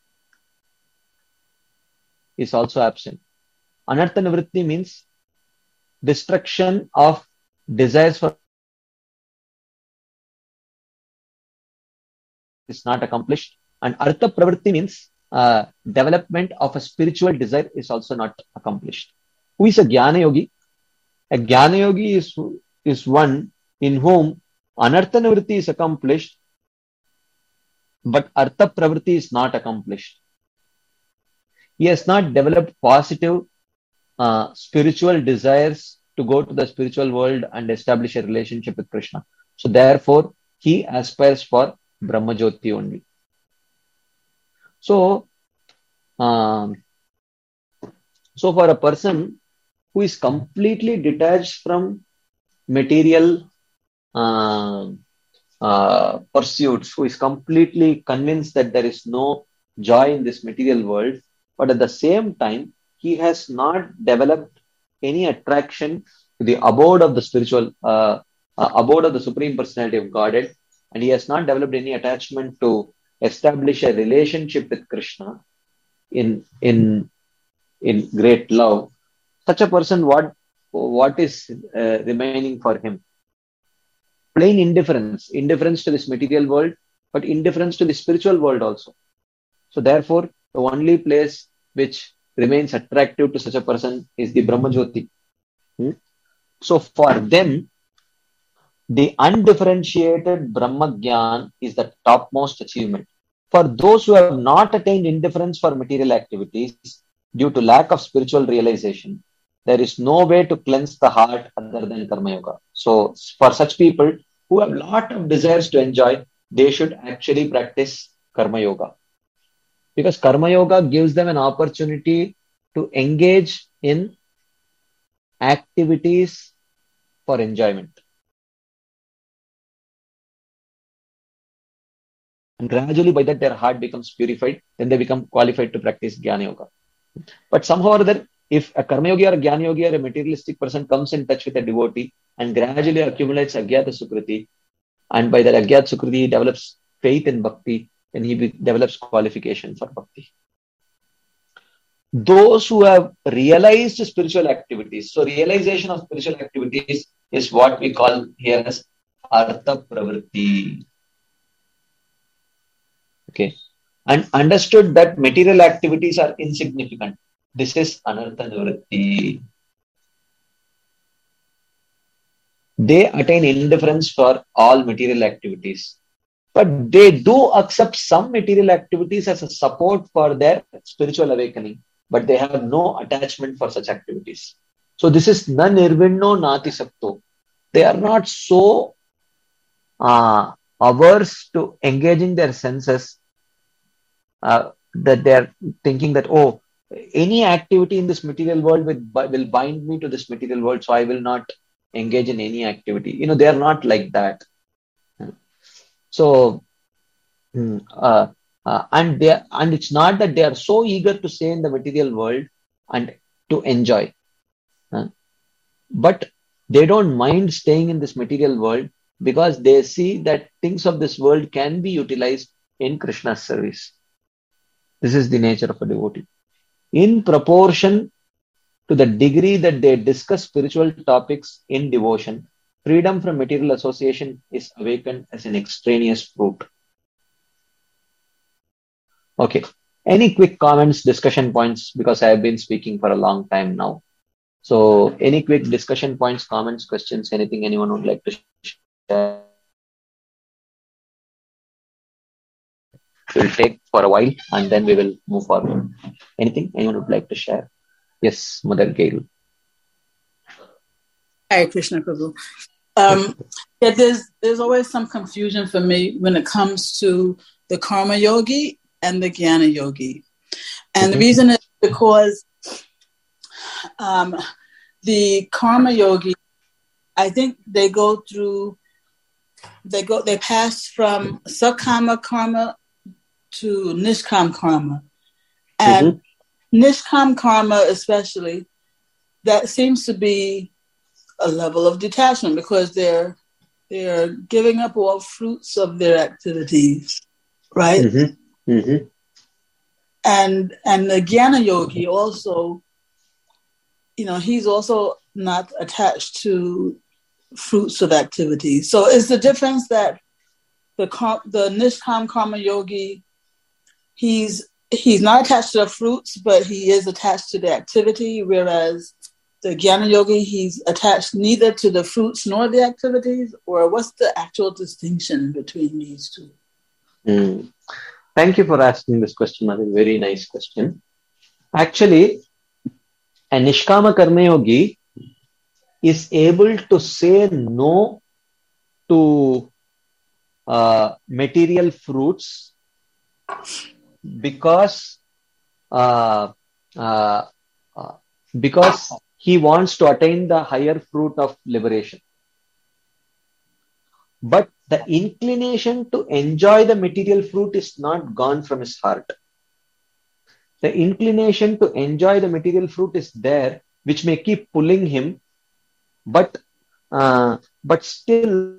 is also absent. Anartha Nivritti means destruction of desires for is not accomplished, and Artha Pravritti means uh, development of a spiritual desire is also not accomplished. Who is a Jnana Yogi? A Jnana Yogi is, is one in whom Anartha Nivritti is accomplished, but Artha Pravritti is not accomplished. He has not developed positive uh, spiritual desires to go to the spiritual world and establish a relationship with Krishna. So therefore, he aspires for Brahma Jyoti only. So, um, so for a person who is completely detached from material uh, uh, pursuits, who is completely convinced that there is no joy in this material world, but at the same time, he has not developed any attraction to the abode of the spiritual, uh, uh, abode of the Supreme Personality of Godhead, and he has not developed any attachment to establish a relationship with Krishna in, in in great love, such a person, what what is uh, remaining for him? Plain indifference, indifference to this material world, but indifference to the spiritual world also. So therefore, the only place which remains attractive to such a person is the Brahmajyoti. Hmm? So for them, the undifferentiated Brahmagyan is the topmost achievement. For those who have not attained indifference for material activities due to lack of spiritual realization, there is no way to cleanse the heart other than Karma Yoga. So for such people who have lot of desires to enjoy, they should actually practice Karma Yoga. Because Karma Yoga gives them an opportunity to engage in activities for enjoyment. And gradually by that their heart becomes purified, then they become qualified to practice Jnana Yoga. But somehow or other, if a Karma Yogi or a Jnana Yogi or a materialistic person comes in touch with a devotee and gradually accumulates Agyata Sukriti, and by that Agyata Sukriti he develops faith in Bhakti, then he be- develops qualification for Bhakti. Those who have realized spiritual activities, so realization of spiritual activities is what we call here as Artha Pravritti. Okay. And understood that material activities are insignificant. This is Anartha Nivritti. They attain indifference for all material activities. But they do accept some material activities as a support for their spiritual awakening. But they have no attachment for such activities. So this is na nirvinno nati sakto. They are not so uh, averse to engaging their senses uh, that they are thinking that, oh, any activity in this material world will, will bind me to this material world, so I will not engage in any activity. You know, they are not like that. So, uh, uh, and they are, and it's not that they are so eager to stay in the material world and to enjoy, uh, but they don't mind staying in this material world because they see that things of this world can be utilized in Krishna's service. This is the nature of a devotee. In proportion to the degree that they discuss spiritual topics in devotion, freedom from material association is awakened as an extraneous fruit. Okay. Any quick comments, discussion points, because I have been speaking for a long time now. So any quick discussion points, comments, questions, anything anyone would like to share? We'll take for a while and then we will move forward. Anything anyone would like to share? Yes, Mother Gail. Hare Krishna Prabhu. Um, yeah, there's there's always some confusion for me when it comes to the Karma Yogi and the Jnana Yogi, and the reason is because um, the Karma Yogi, I think they go through, they go they pass from Sakama karma to Nishkam karma, and mm-hmm. Nishkam karma especially, that seems to be a level of detachment because they're they're giving up all fruits of their activities, right? Mm-hmm. Mm-hmm. And and the Jnana Yogi also, you know, he's also not attached to fruits of activities. So is the difference that the the Nishkam Karma Yogi, he's he's not attached to the fruits, but he is attached to the activity, whereas the Jnana Yogi, he's attached neither to the fruits nor the activities? Or what's the actual distinction between these two? Mm. Thank you for asking this question, Mother. Very nice question. Actually, a Nishkama Karma Yogi is able to say no to uh, material fruits because uh, uh, uh, because he wants to attain the higher fruit of liberation. But the inclination to enjoy the material fruit is not gone from his heart. The inclination to enjoy the material fruit is there, which may keep pulling him, but uh, but still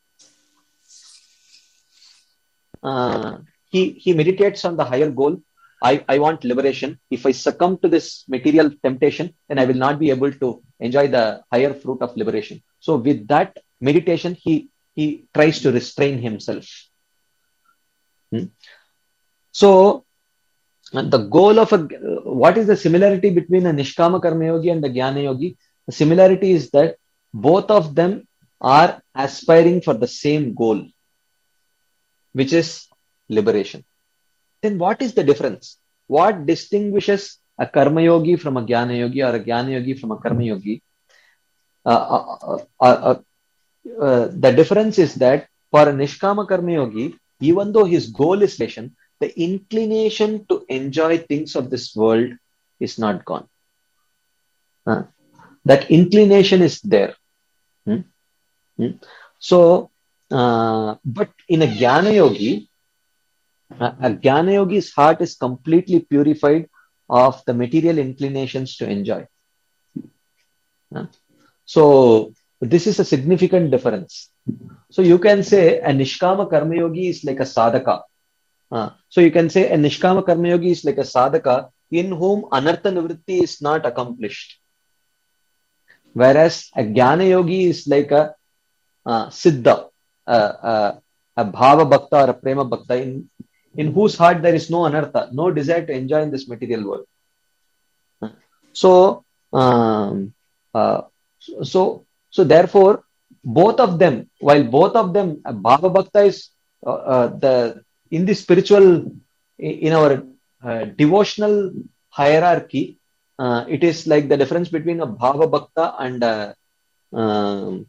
uh, he he meditates on the higher goal I, I want liberation. If I succumb to this material temptation, then I will not be able to enjoy the higher fruit of liberation. So with that meditation, he, he tries to restrain himself. Hmm. So the goal of a, what is the similarity between a Nishkama Karma Yogi and the Jnana Yogi? The similarity is that both of them are aspiring for the same goal, which is liberation. Then what is the difference? What distinguishes a Karma Yogi from a Jnana Yogi or a Jnana Yogi from a Karma Yogi? Uh, uh, uh, uh, uh, the difference is that for a Nishkama Karma Yogi, even though his goal is liberation, the inclination to enjoy things of this world is not gone. Uh, that inclination is there. Hmm? Hmm? So, uh, but in a Jnana Yogi, uh, a Jnana Yogi's heart is completely purified of the material inclinations to enjoy. Uh, so, this is a significant difference. So, you can say a Nishkama Karma Yogi is like a sadhaka. Uh, so you can say a Nishkama Karma Yogi is like a sadhaka in whom Anartha Nivritti is not accomplished. Whereas a Jnana Yogi is like a uh, Siddha, uh, uh, a Bhava Bhakta or a Prema Bhakta in, in whose heart there is no Anartha, no desire to enjoy in this material world. Uh, so, um, uh, so, so therefore, both of them, while both of them, a Bhava Bhakta is uh, uh, the in the spiritual, in our uh, devotional hierarchy, uh, it is like the difference between a Bhava Bhakta and a um,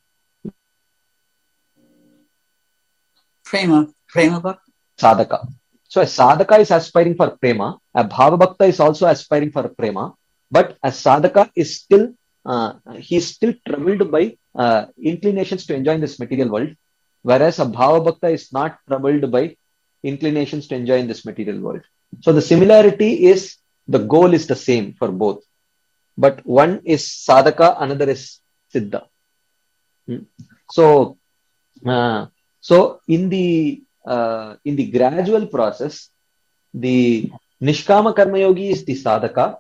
Prema, Prema Bhakta. Sadhaka. So a Sadhaka is aspiring for Prema, a Bhava Bhakta is also aspiring for Prema, but a Sadhaka is still, uh, he is still troubled by uh, inclinations to enjoy in this material world, whereas a Bhava Bhakta is not troubled by inclinations to enjoy in this material world. So the similarity is the goal is the same for both, but one is sadhaka, another is siddha. Hmm. So, uh, so in the uh, in the gradual process, the Nishkama Karma Yogi is the sadhaka,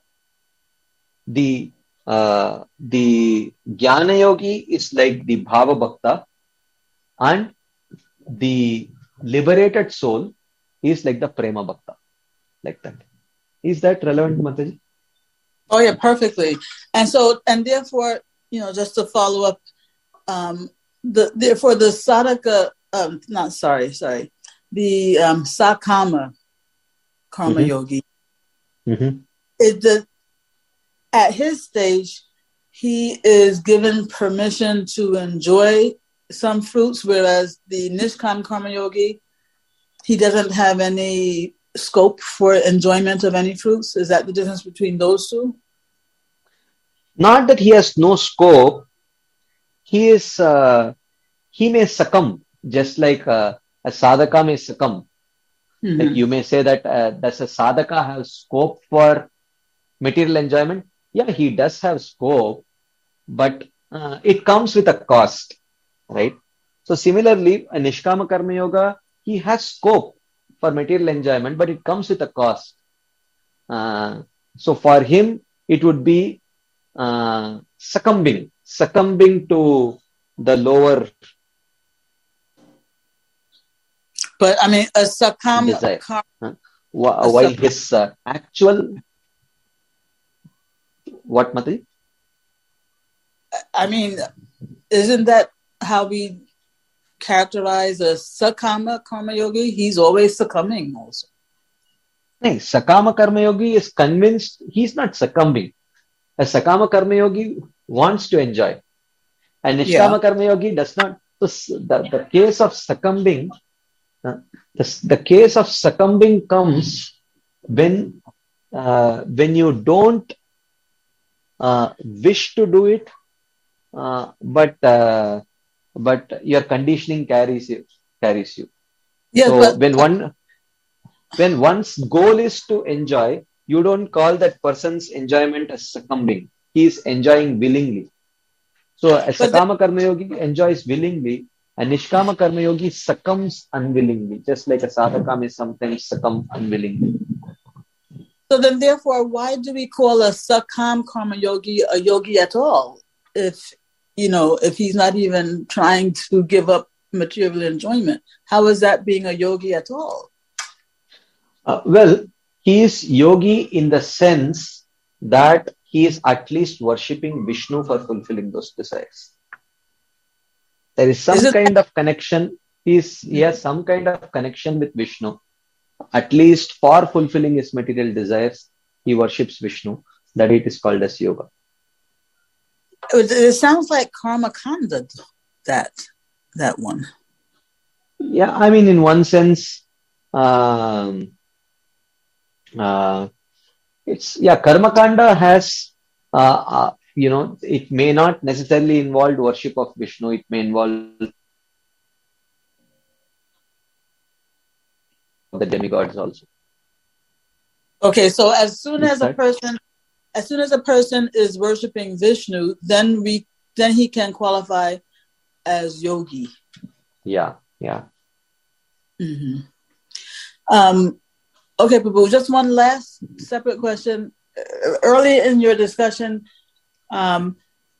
the uh, the Jnana Yogi is like the Bhava Bhakta, and the liberated soul is like the Prema Bhakta, like that. Is that relevant, Mataji? Oh yeah, perfectly. And so, and therefore, you know, just to follow up, um, the therefore the sadhaka, um, not sorry, sorry, the um, Sakama Karma Mm-hmm. Yogi, Mm-hmm. is the at his stage, he is given permission to enjoy some fruits, whereas the Nishkam Karma Yogi, he doesn't have any scope for enjoyment of any fruits. Is that the difference between those two? Not that he has no scope. He is, uh, he may succumb, just like uh, a sadhaka may succumb. Mm-hmm. Like you may say that uh, does a sadhaka have scope for material enjoyment? Yeah, he does have scope, but uh, it comes with a cost, right? So similarly, a Nishkama Karma Yoga, he has scope for material enjoyment, but it comes with a cost. Uh, so for him, it would be uh, succumbing, succumbing to the lower. But I mean, a sakam desire. karma, Huh? While a his uh, actual, what Mati? I mean, isn't that how we characterize a sakama karma yogi? He's always succumbing also. No, Sakama Karma Yogi is convinced he's not succumbing. A Sakama Karma Yogi wants to enjoy. And Nishkama Yeah. Karma Yogi does not. So the, the case of succumbing, uh, the, the case of succumbing comes when uh, when you don't uh, wish to do it, uh, but uh, but your conditioning carries you. Carries you. Yes, So but when one when one's goal is to enjoy, you don't call that person's enjoyment as succumbing. He is enjoying willingly. So a But Sakama Karma Yogi enjoys willingly, and Nishkama Karma Yogi succumbs unwillingly, just like a Sadhaka may sometimes succumb unwillingly. So then, therefore, why do we call a Sakam Karma Yogi a yogi at all? If, you know, if he's not even trying to give up material enjoyment, how is that being a yogi at all? Uh, well, he is yogi in the sense that he is at least worshipping Vishnu for fulfilling those desires. There is some Is kind of connection. He, is, he has some kind of connection with Vishnu. At least for fulfilling his material desires, he worships Vishnu. That it is called as yoga. It, it sounds like Karma Kanda, that, that one. Yeah, I mean, in one sense, um, uh, it's, yeah, Karma Kanda has, uh, uh, you know, it may not necessarily involve worship of Vishnu. It may involve the demigods also. Okay, so as soon Is as a that- person, as soon as a person is worshiping Vishnu, then we, then he can qualify as yogi. Yeah, yeah. Mm-hmm. Um, okay, Prabhu, just one last separate question. Early in your discussion, um,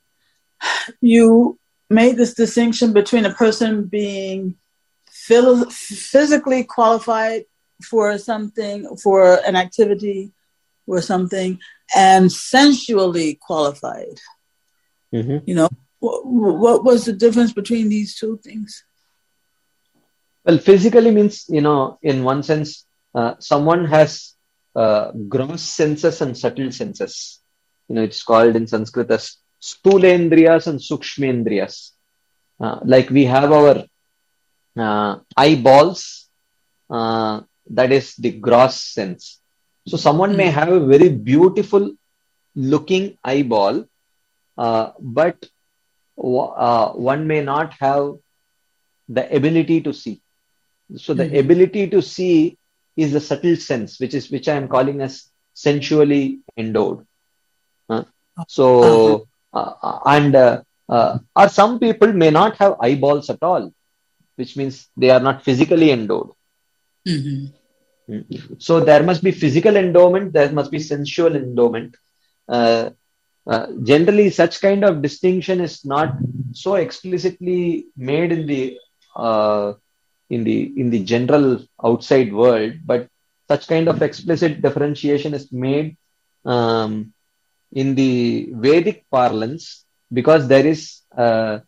you made this distinction between a person being phil- physically qualified for something, for an activity or something, and sensually qualified. Mm-hmm. You know, what, what was the difference between these two things? Well, physically means, you know, in one sense, uh, someone has uh, gross senses and subtle senses. You know, it's called in Sanskrit as stulendriyas and sukshmendriyas. Uh, like we have our uh, eyeballs, uh, that is the gross sense. So someone may have a very beautiful looking eyeball, uh, but uh, one may not have the ability to see. So the Mhm. ability to see is the subtle sense, which is which I am calling as sensually endowed. Uh, so uh, and uh, uh, or some people may not have eyeballs at all, which means they are not physically endowed. Mhm. Mm. So there must be physical endowment, there must be sensual endowment. Uh, uh, generally, such kind of distinction is not so explicitly made in the uh, in the in the general outside world, but such kind of explicit differentiation is made um, in the Vedic parlance because there is uh,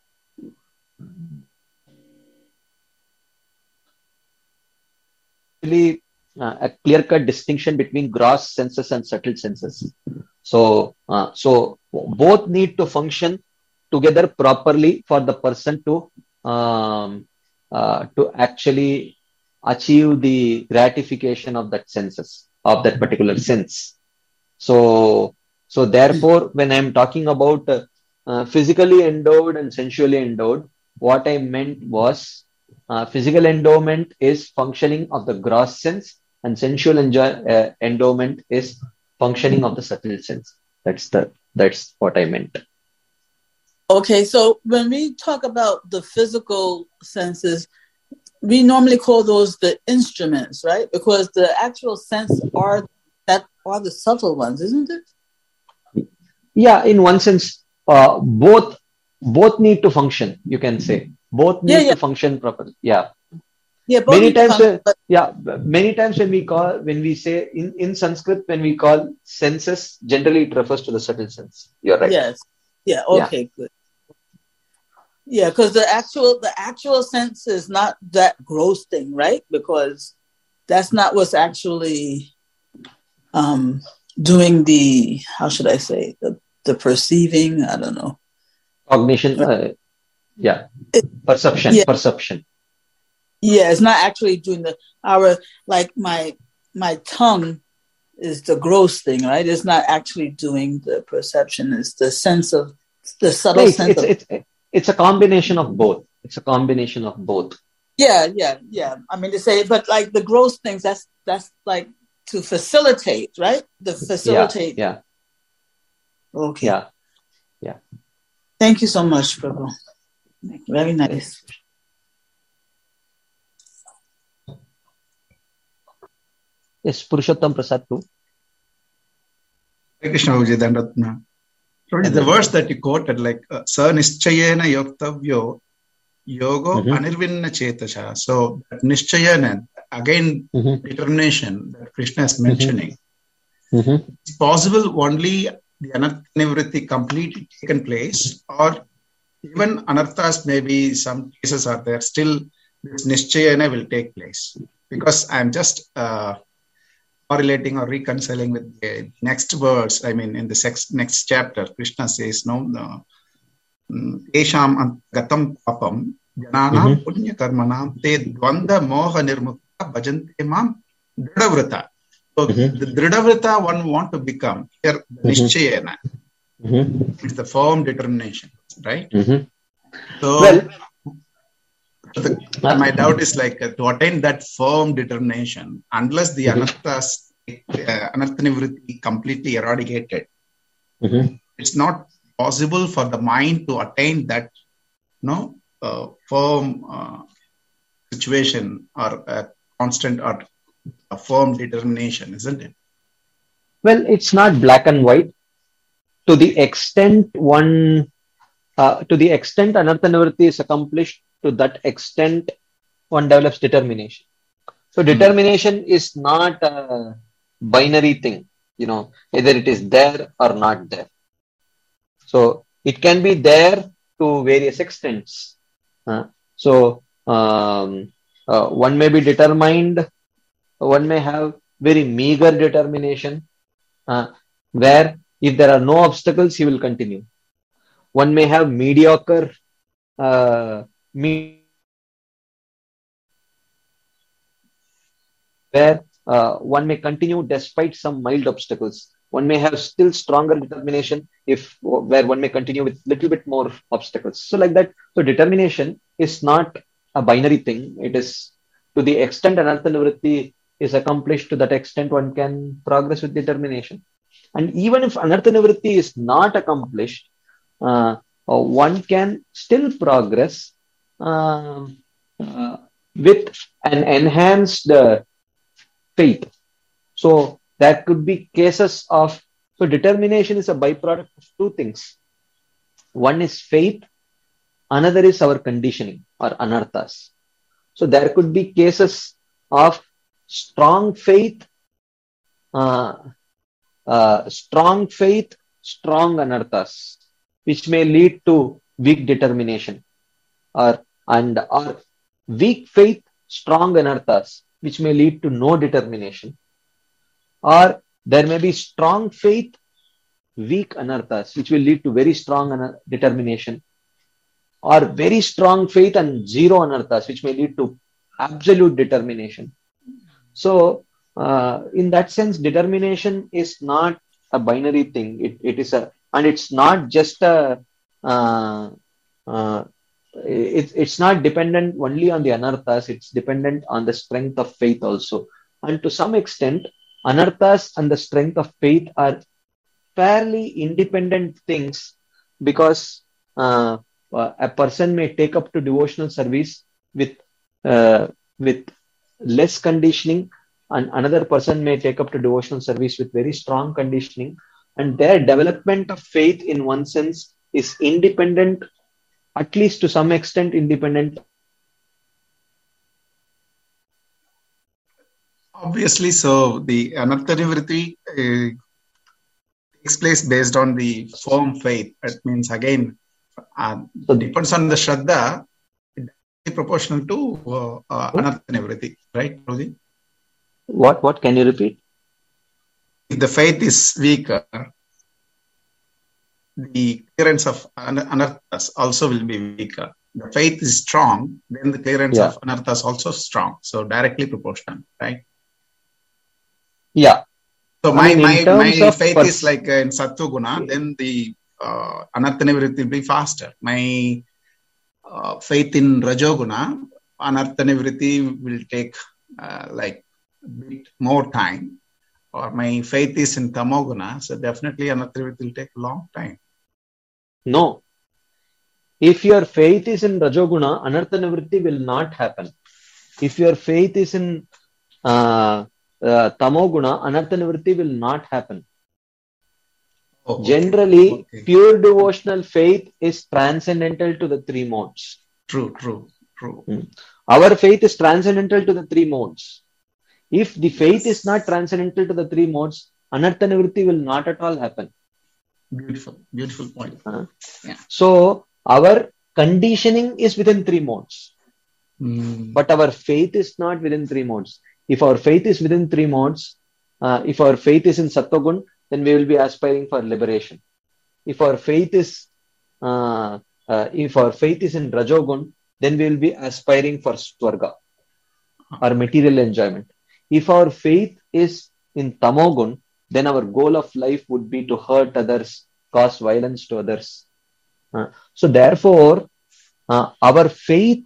really uh, a clear-cut distinction between gross senses and subtle senses. So, uh, so both need to function together properly for the person to um, uh, to actually achieve the gratification of that senses of that particular sense. So, so therefore, when I'm talking about uh, uh, physically endowed and sensually endowed, what I meant was uh, physical endowment is functioning of the gross sense, and sensual enjoy, uh, endowment is functioning of the subtle sense. That's the that's what I meant. Okay, so when we talk about the physical senses, we normally call those the instruments, right? Because the actual sense are that are the subtle ones, isn't it? Yeah, in one sense, uh, both both need to function. You can say both need Yeah, yeah, to function properly. Yeah. yeah. Both Many need to times, function, when, but yeah, many times when we call, when we say in, in Sanskrit, when we call senses, generally it refers to the subtle sense. You're right. yes, yeah. Yeah. Okay, good. Yeah, because the actual the actual sense is not that gross thing, right? Because that's not what's actually um, doing the, how should I say, the the perceiving. I don't know. Cognition, uh, yeah. It, Perception, yeah, perception. yeah. It's not actually doing the our like my my tongue is the gross thing, right? It's not actually doing the perception. It's the sense of the Yeah, subtle it's, sense it's, of. it's, it's a combination of both. It's a combination of both. Yeah, yeah, yeah. I mean to say, but like the gross things, that's that's like to facilitate, right? The Yeah, facilitate. yeah, Okay. yeah, yeah. Thank you so much, Prabhu. Very nice. Yes. Yes, Purushottam Prasad too. Krishna Bhuji Dandatna. The verse that you quoted, like uh, Sa Nischayena Yoktavyo Yogo mm-hmm. Anirvinna Chetasha. So that Nischayena, again mm-hmm. determination that Krishna is mentioning. Mm-hmm. It's possible only the Anartha Nivritti completely taken place, or even Anarthas, maybe some cases are there, still this Nischayana will take place. Because I'm just uh, correlating or reconciling with the next verse. I mean, in the sex, next chapter, Krishna says, no, no, Esham Gatam Papam, Jananam Punya Karmanam, Te Dvanda Moha Nirmukta, Bhajante Mam, Dridavrata. So mm-hmm. the Dridavrata one want to become here, the Nischayana. Mm-hmm. It's the firm determination, right? Mm-hmm. So, well, the, my doubt is like uh, to attain that firm determination, unless the mm-hmm. anarthas, uh, anartha nivritti completely eradicated, mm-hmm. it's not possible for the mind to attain that, no, uh, firm uh, situation or a constant or a firm determination, isn't it? Well, it's not black and white. To the extent one, uh, to the extent anartha nivritti is accomplished, to that extent, one develops determination. So determination mm-hmm. is not a binary thing, you know, either it is there or not there. So it can be there to various extents. Uh, so um, uh, one may be determined, one may have very meager determination, uh, where if there are no obstacles, he will continue. One may have mediocre uh, Me- where uh, one may continue despite some mild obstacles. One may have still stronger determination if where one may continue with little bit more obstacles. So like that. So determination is not a binary thing. It is to the extent anartha nivritti is accomplished, to that extent one can progress with determination. And even if anartha nivritti is not accomplished, uh, one can still progress Uh, uh, with an enhanced uh, faith. So there could be cases of, so determination is a byproduct of two things. One is faith, another is our conditioning or anarthas. So there could be cases of strong faith, uh, uh, strong faith, strong anarthas, which may lead to weak determination, or and or weak faith, strong anarthas, which may lead to no determination. Or there may be strong faith, weak anarthas, which will lead to very strong determination. Or very strong faith and zero anarthas, which may lead to absolute determination. So, uh, in that sense, determination is not a binary thing. It, it is a, and it's not just a, uh, uh, It, it's not dependent only on the anarthas, it's dependent on the strength of faith also. And to some extent, anarthas and the strength of faith are fairly independent things, because uh, a person may take up to devotional service with, uh, with less conditioning, and another person may take up to devotional service with very strong conditioning, and their development of faith in one sense is independent, at least to some extent independent. Obviously, so the anartha nivritti uh, takes place based on the firm faith. That means, again, uh, so depends on the shraddha, proportional to uh, uh, anartha nivritti, right, Roji? What, what, can you repeat? If the faith is weaker, the clearance of anarthas also will be weaker. The faith is strong, then the clearance yeah. of anarthas also strong. So directly proportional, right? Yeah. So my I mean, my, my faith pers- is like uh, in Sattva Guna, then the uh, anartha nivritti will be faster. My uh, faith in Rajoguna, anartha nivritti will take uh, like a bit more time. Or my faith is in Tamoguna, so definitely anartha nivritti will take a long time. No. If your faith is in Rajoguna, anartha nivritti will not happen. If your faith is in uh, uh, Tamoguna, anartha nivritti will not happen. Oh, okay. Generally, Okay. pure devotional faith is transcendental to the three modes. True, true, true. Hmm. Our faith is transcendental to the three modes. If the faith Yes. is not transcendental to the three modes, anartha nivritti will not at all happen. Beautiful, beautiful point. Uh, Yeah. So our conditioning is within three modes, Mm. but our faith is not within three modes. If our faith is within three modes, uh, if our faith is in Sattvagun, then we will be aspiring for liberation. If our faith is uh, uh, if our faith is in Rajogun, then we will be aspiring for Swarga or material enjoyment. If our faith is in Tamogun, then our goal of life would be to hurt others, cause violence to others. Uh, so therefore, uh, our faith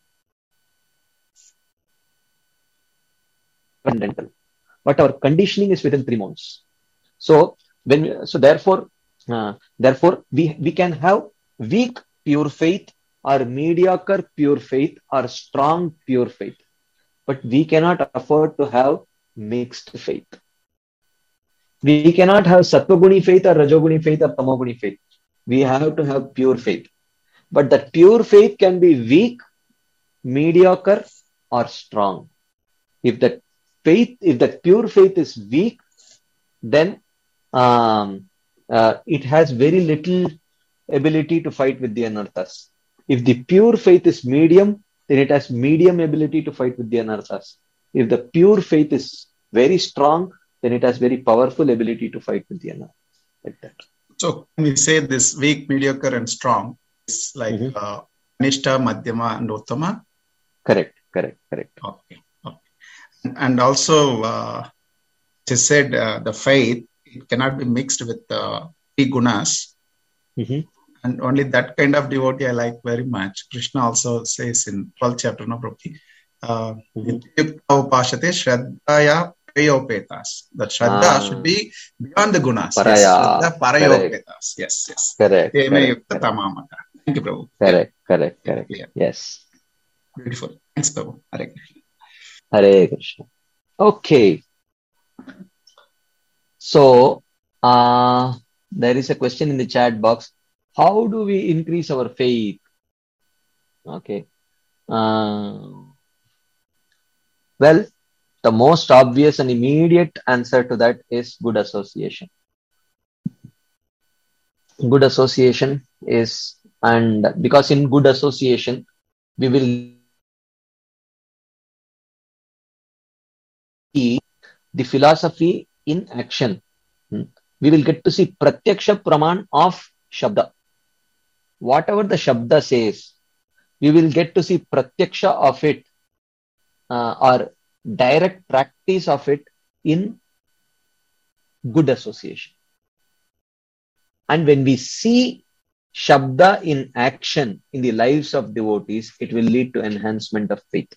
transcendental, but our conditioning is within three modes. So when we, so therefore, uh, therefore we we can have weak pure faith or mediocre pure faith or strong pure faith, but we cannot afford to have mixed faith. We cannot have Sattva-guni faith or Rajoguni faith or Tamoguni faith. We have to have pure faith. But that pure faith can be weak, mediocre, or strong. If that faith, if that pure faith is weak, then um, uh, it has very little ability to fight with the anarthas. If the pure faith is medium, then it has medium ability to fight with the anarthas. If the pure faith is very strong, then it has very powerful ability to fight with the anarthas. Like that. So when we say this weak, mediocre, and strong, it's like Mhm. uh, Nishta, Madhyama, and Uttama. Correct, correct, correct. Okay, okay. And also, uh, it is said uh, the faith it cannot be mixed with uh, three gunas, Mhm. and only that kind of devotee I like very much. Krishna also says in twelfth chapter, no Prabhuji, uh, Mhm. Ityukta upashate shraddhaya parayopetas. That shraddha Ah, should be beyond the gunas. Yes, Paraya. shraddha parayopetas. Yes, yes. Correct, Teme correct, yukta correct, tamamata. Thank you, Prabhu. Yeah, correct, correct, correct. yeah, Yes. beautiful. Thanks, Prabhu. Hare Krishna. Hare Krishna. Okay. So, uh, there is a question in the chat box. How do we increase our faith? Okay. Uh, well, the most obvious and immediate answer to that is good association. Good association is, and because in good association, we will see the philosophy in action. Hmm. We will get to see Pratyaksha Praman of Shabda. Whatever the Shabda says, we will get to see Pratyaksha of it uh, or direct practice of it in good association. And when we see Shabda in action in the lives of devotees, it will lead to enhancement of faith.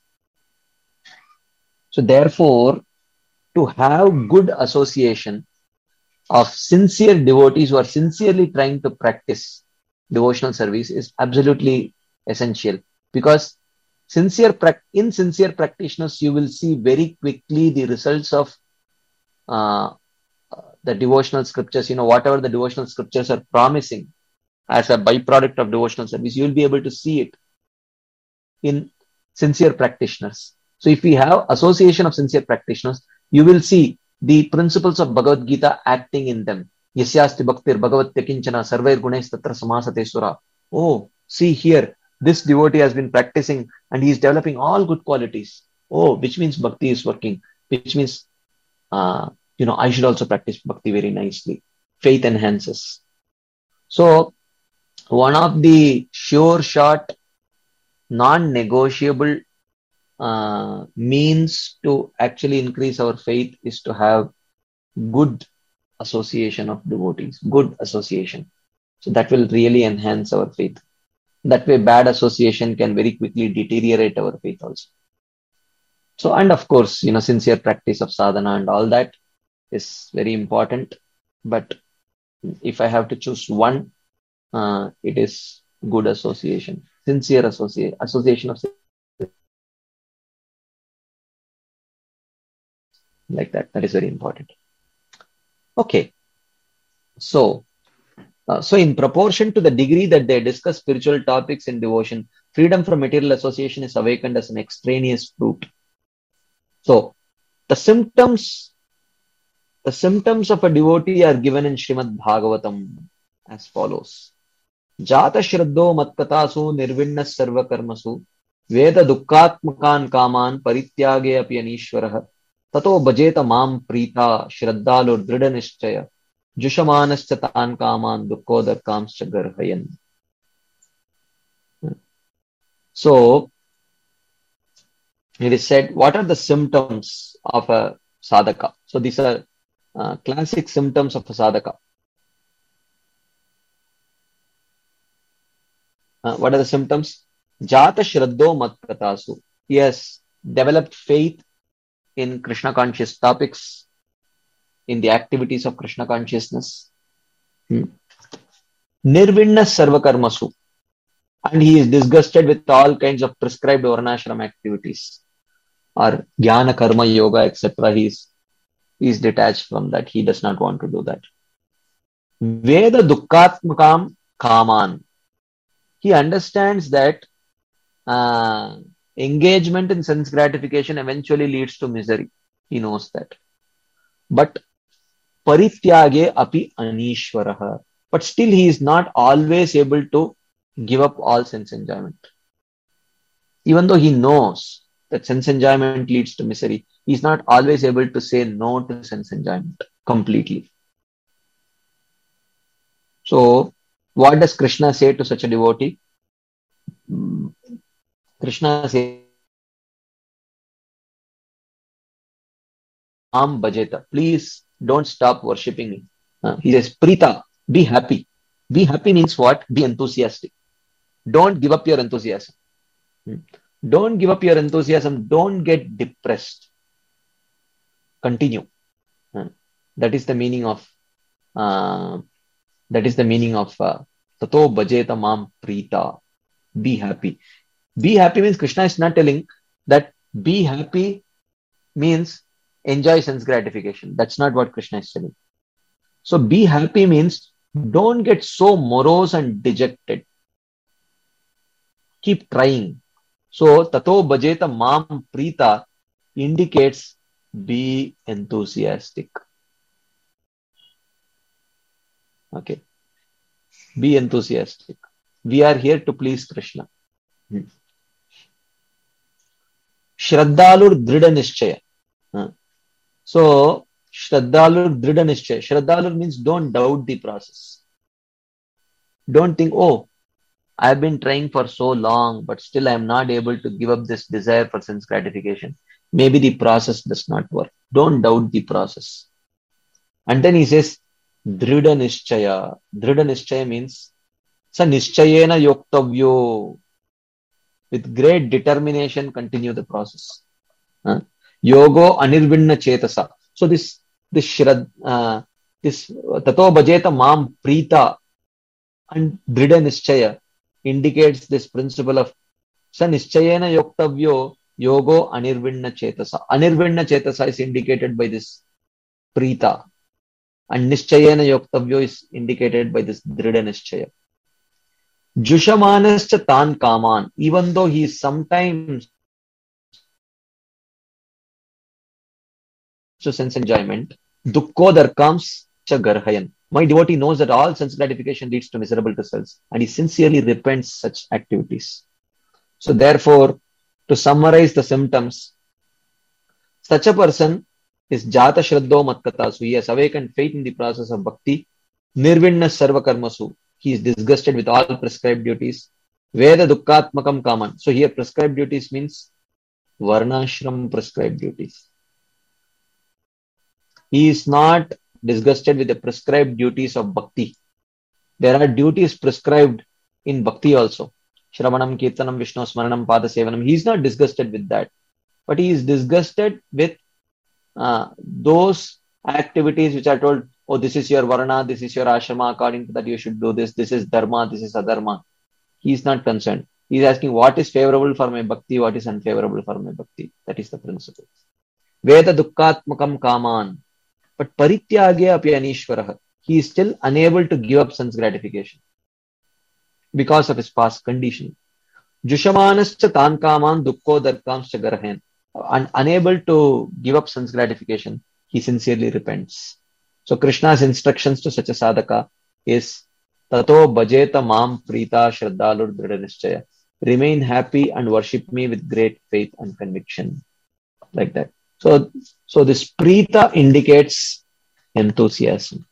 So therefore, to have good association of sincere devotees who are sincerely trying to practice devotional service is absolutely essential, because sincere in sincere practitioners, you will see very quickly the results of uh, the devotional scriptures. You know, whatever the devotional scriptures are promising as a byproduct of devotional service, you will be able to see it in sincere practitioners. So if we have association of sincere practitioners, you will see the principles of Bhagavad Gita acting in them. Yasyasti bhaktir bhagavatya kinchana sarvair gunes tatra samasate sura. Oh, see here, this devotee has been practicing and he is developing all good qualities. Oh, which means bhakti is working, which means, uh, you know, I should also practice bhakti very nicely. Faith enhances. So one of the sure shot, non-negotiable uh, means to actually increase our faith is to have good association of devotees, good association. So that will really enhance our faith. That way, bad association can very quickly deteriorate our faith also. So, and of course, you know, sincere practice of sadhana and all that is very important. But if I have to choose one, uh, it is good association, sincere associate, association of like that. That is very important. Okay. So Uh, so in proportion to the degree that they discuss spiritual topics in devotion, freedom from material association is awakened as an extraneous fruit. So the symptoms, the symptoms of a devotee are given in Srimad Bhagavatam as follows. Jata shraddho matkatasu nirvinna sarva karmasu veda dukkatmakan kaman parityage api anishwarah tato bhajeta mam prita shraddalo dhrida nishchaya jushamanascha tan kaman dukkodar kamscha garhayan. So it is said, what are the symptoms of a sadhaka? So these are uh, classic symptoms of a sadhaka. Uh, what are the symptoms? Jata shraddho matkatasu. He has developed faith in Krishna conscious topics, in the activities of Krishna consciousness. Hmm. Nirvinna sarva karmasu. And he is disgusted with all kinds of prescribed varnashram activities. Or jnana karma yoga, et cetera. He is, he is detached from that. He does not want to do that. Veda dukkatmakam kaman. He understands that uh, engagement in sense gratification eventually leads to misery. He knows that. But parityage api anishwaraha. But still he is not always able to give up all sense enjoyment. Even though he knows that sense enjoyment leads to misery, he is not always able to say no to sense enjoyment completely. So, what does Krishna say to such a devotee? Krishna says, Am bhajeta, please don't stop worshipping me. Uh, he says, Prita, be happy. Be happy means what? Be enthusiastic. Don't give up your enthusiasm. Hmm. Don't give up your enthusiasm. Don't get depressed. Continue. Hmm. That is the meaning of uh, that is the meaning of uh, Tato bhajeta mam prita. Be happy. Be happy means Krishna is not telling that be happy means enjoy sense gratification. That's not what Krishna is telling. So be happy means don't get so morose and dejected. Keep trying. So tato bhajeta mam prita indicates be enthusiastic. Okay. Be enthusiastic. We are here to please Krishna. Hmm. Shraddhalur dhrida nishchaya. Huh. So, Shraddhalur dhrida nishchaya. Shraddhalur means don't doubt the process. Don't think, oh, I have been trying for so long, but still I am not able to give up this desire for sense gratification. Maybe the process does not work. Don't doubt the process. And then he says, dhrida nishchaya. Dhrida nishchaya means, sa nishchayena yoktavyo. With great determination, continue the process. Huh? Yogo anirvinna chetasa. So this, this shrad, uh, this tato bhajeta mam prita and dhrida nishchaya indicates this principle of sa nishchayena yoktavyo yogo anirvinna chetasa. Anirvinna chetasa is indicated by this prita. And nishchayena yoktavyo is indicated by this dhrida nishchaya. Jushamanascha tan kaman, even though he is sometimes to sense enjoyment, dukkodar comes cha garhayan. My devotee knows that all sense gratification leads to miserable results, and he sincerely repents such activities. So therefore, to summarize the symptoms, such a person is jata shraddho matkatasu. He has awakened faith in the process of bhakti. Nirvinna sarva karmasu. He is disgusted with all prescribed duties. Veda dukkatmakam kaman. So here prescribed duties means varnashram prescribed duties. He is not disgusted with the prescribed duties of bhakti. There are duties prescribed in bhakti also. Shravanam, Kirtanam, Vishnu, Smaranam, Pada Sevanam. He is not disgusted with that. But he is disgusted with uh, those activities which are told, oh, this is your varna, this is your ashrama, according to that you should do this, this is dharma, this is adharma. He is not concerned. He is asking what is favorable for my bhakti, what is unfavorable for my bhakti. That is the principle. Veda dukkatmakam kaman. But parityage api anishwaraha. he is still unable to give up sense gratification because of his past condition. Jushamanascha tan kaman dukko darkamscha garhen. And unable to give up sense gratification, he sincerely repents. So Krishna's instructions to such a sadhaka is Tato bhajeta mam prita shraddhalur dhrida nischaya. Remain happy and worship me with great faith and conviction. Like that. So, so this prita indicates enthusiasm.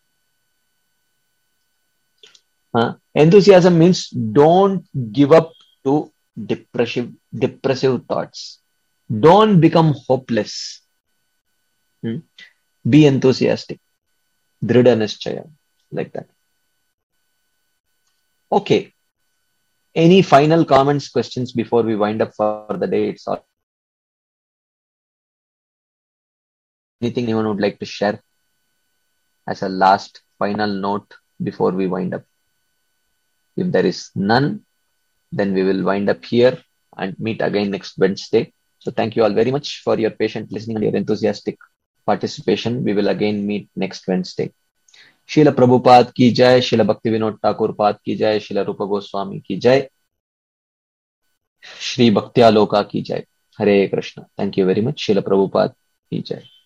Uh, enthusiasm means don't give up to depressive, depressive thoughts. Don't become hopeless. Hmm? Be enthusiastic. Dhrida nischaya. Like that. Okay. Any final comments, questions before we wind up for the day? It's all. Anything anyone would like to share as a last final note before we wind up? If there is none, then we will wind up here and meet again next Wednesday. So thank you all very much for your patient listening and your enthusiastic participation. We will again meet next Wednesday. Srila Prabhupada ki jai, Srila Bhaktivinoda Thakur Pad ki jai, Srila Rupa Goswami ki jai, Shri Bhakti Aloka ki jai. Hare Krishna. Thank you very much. Srila Prabhupada ki jai.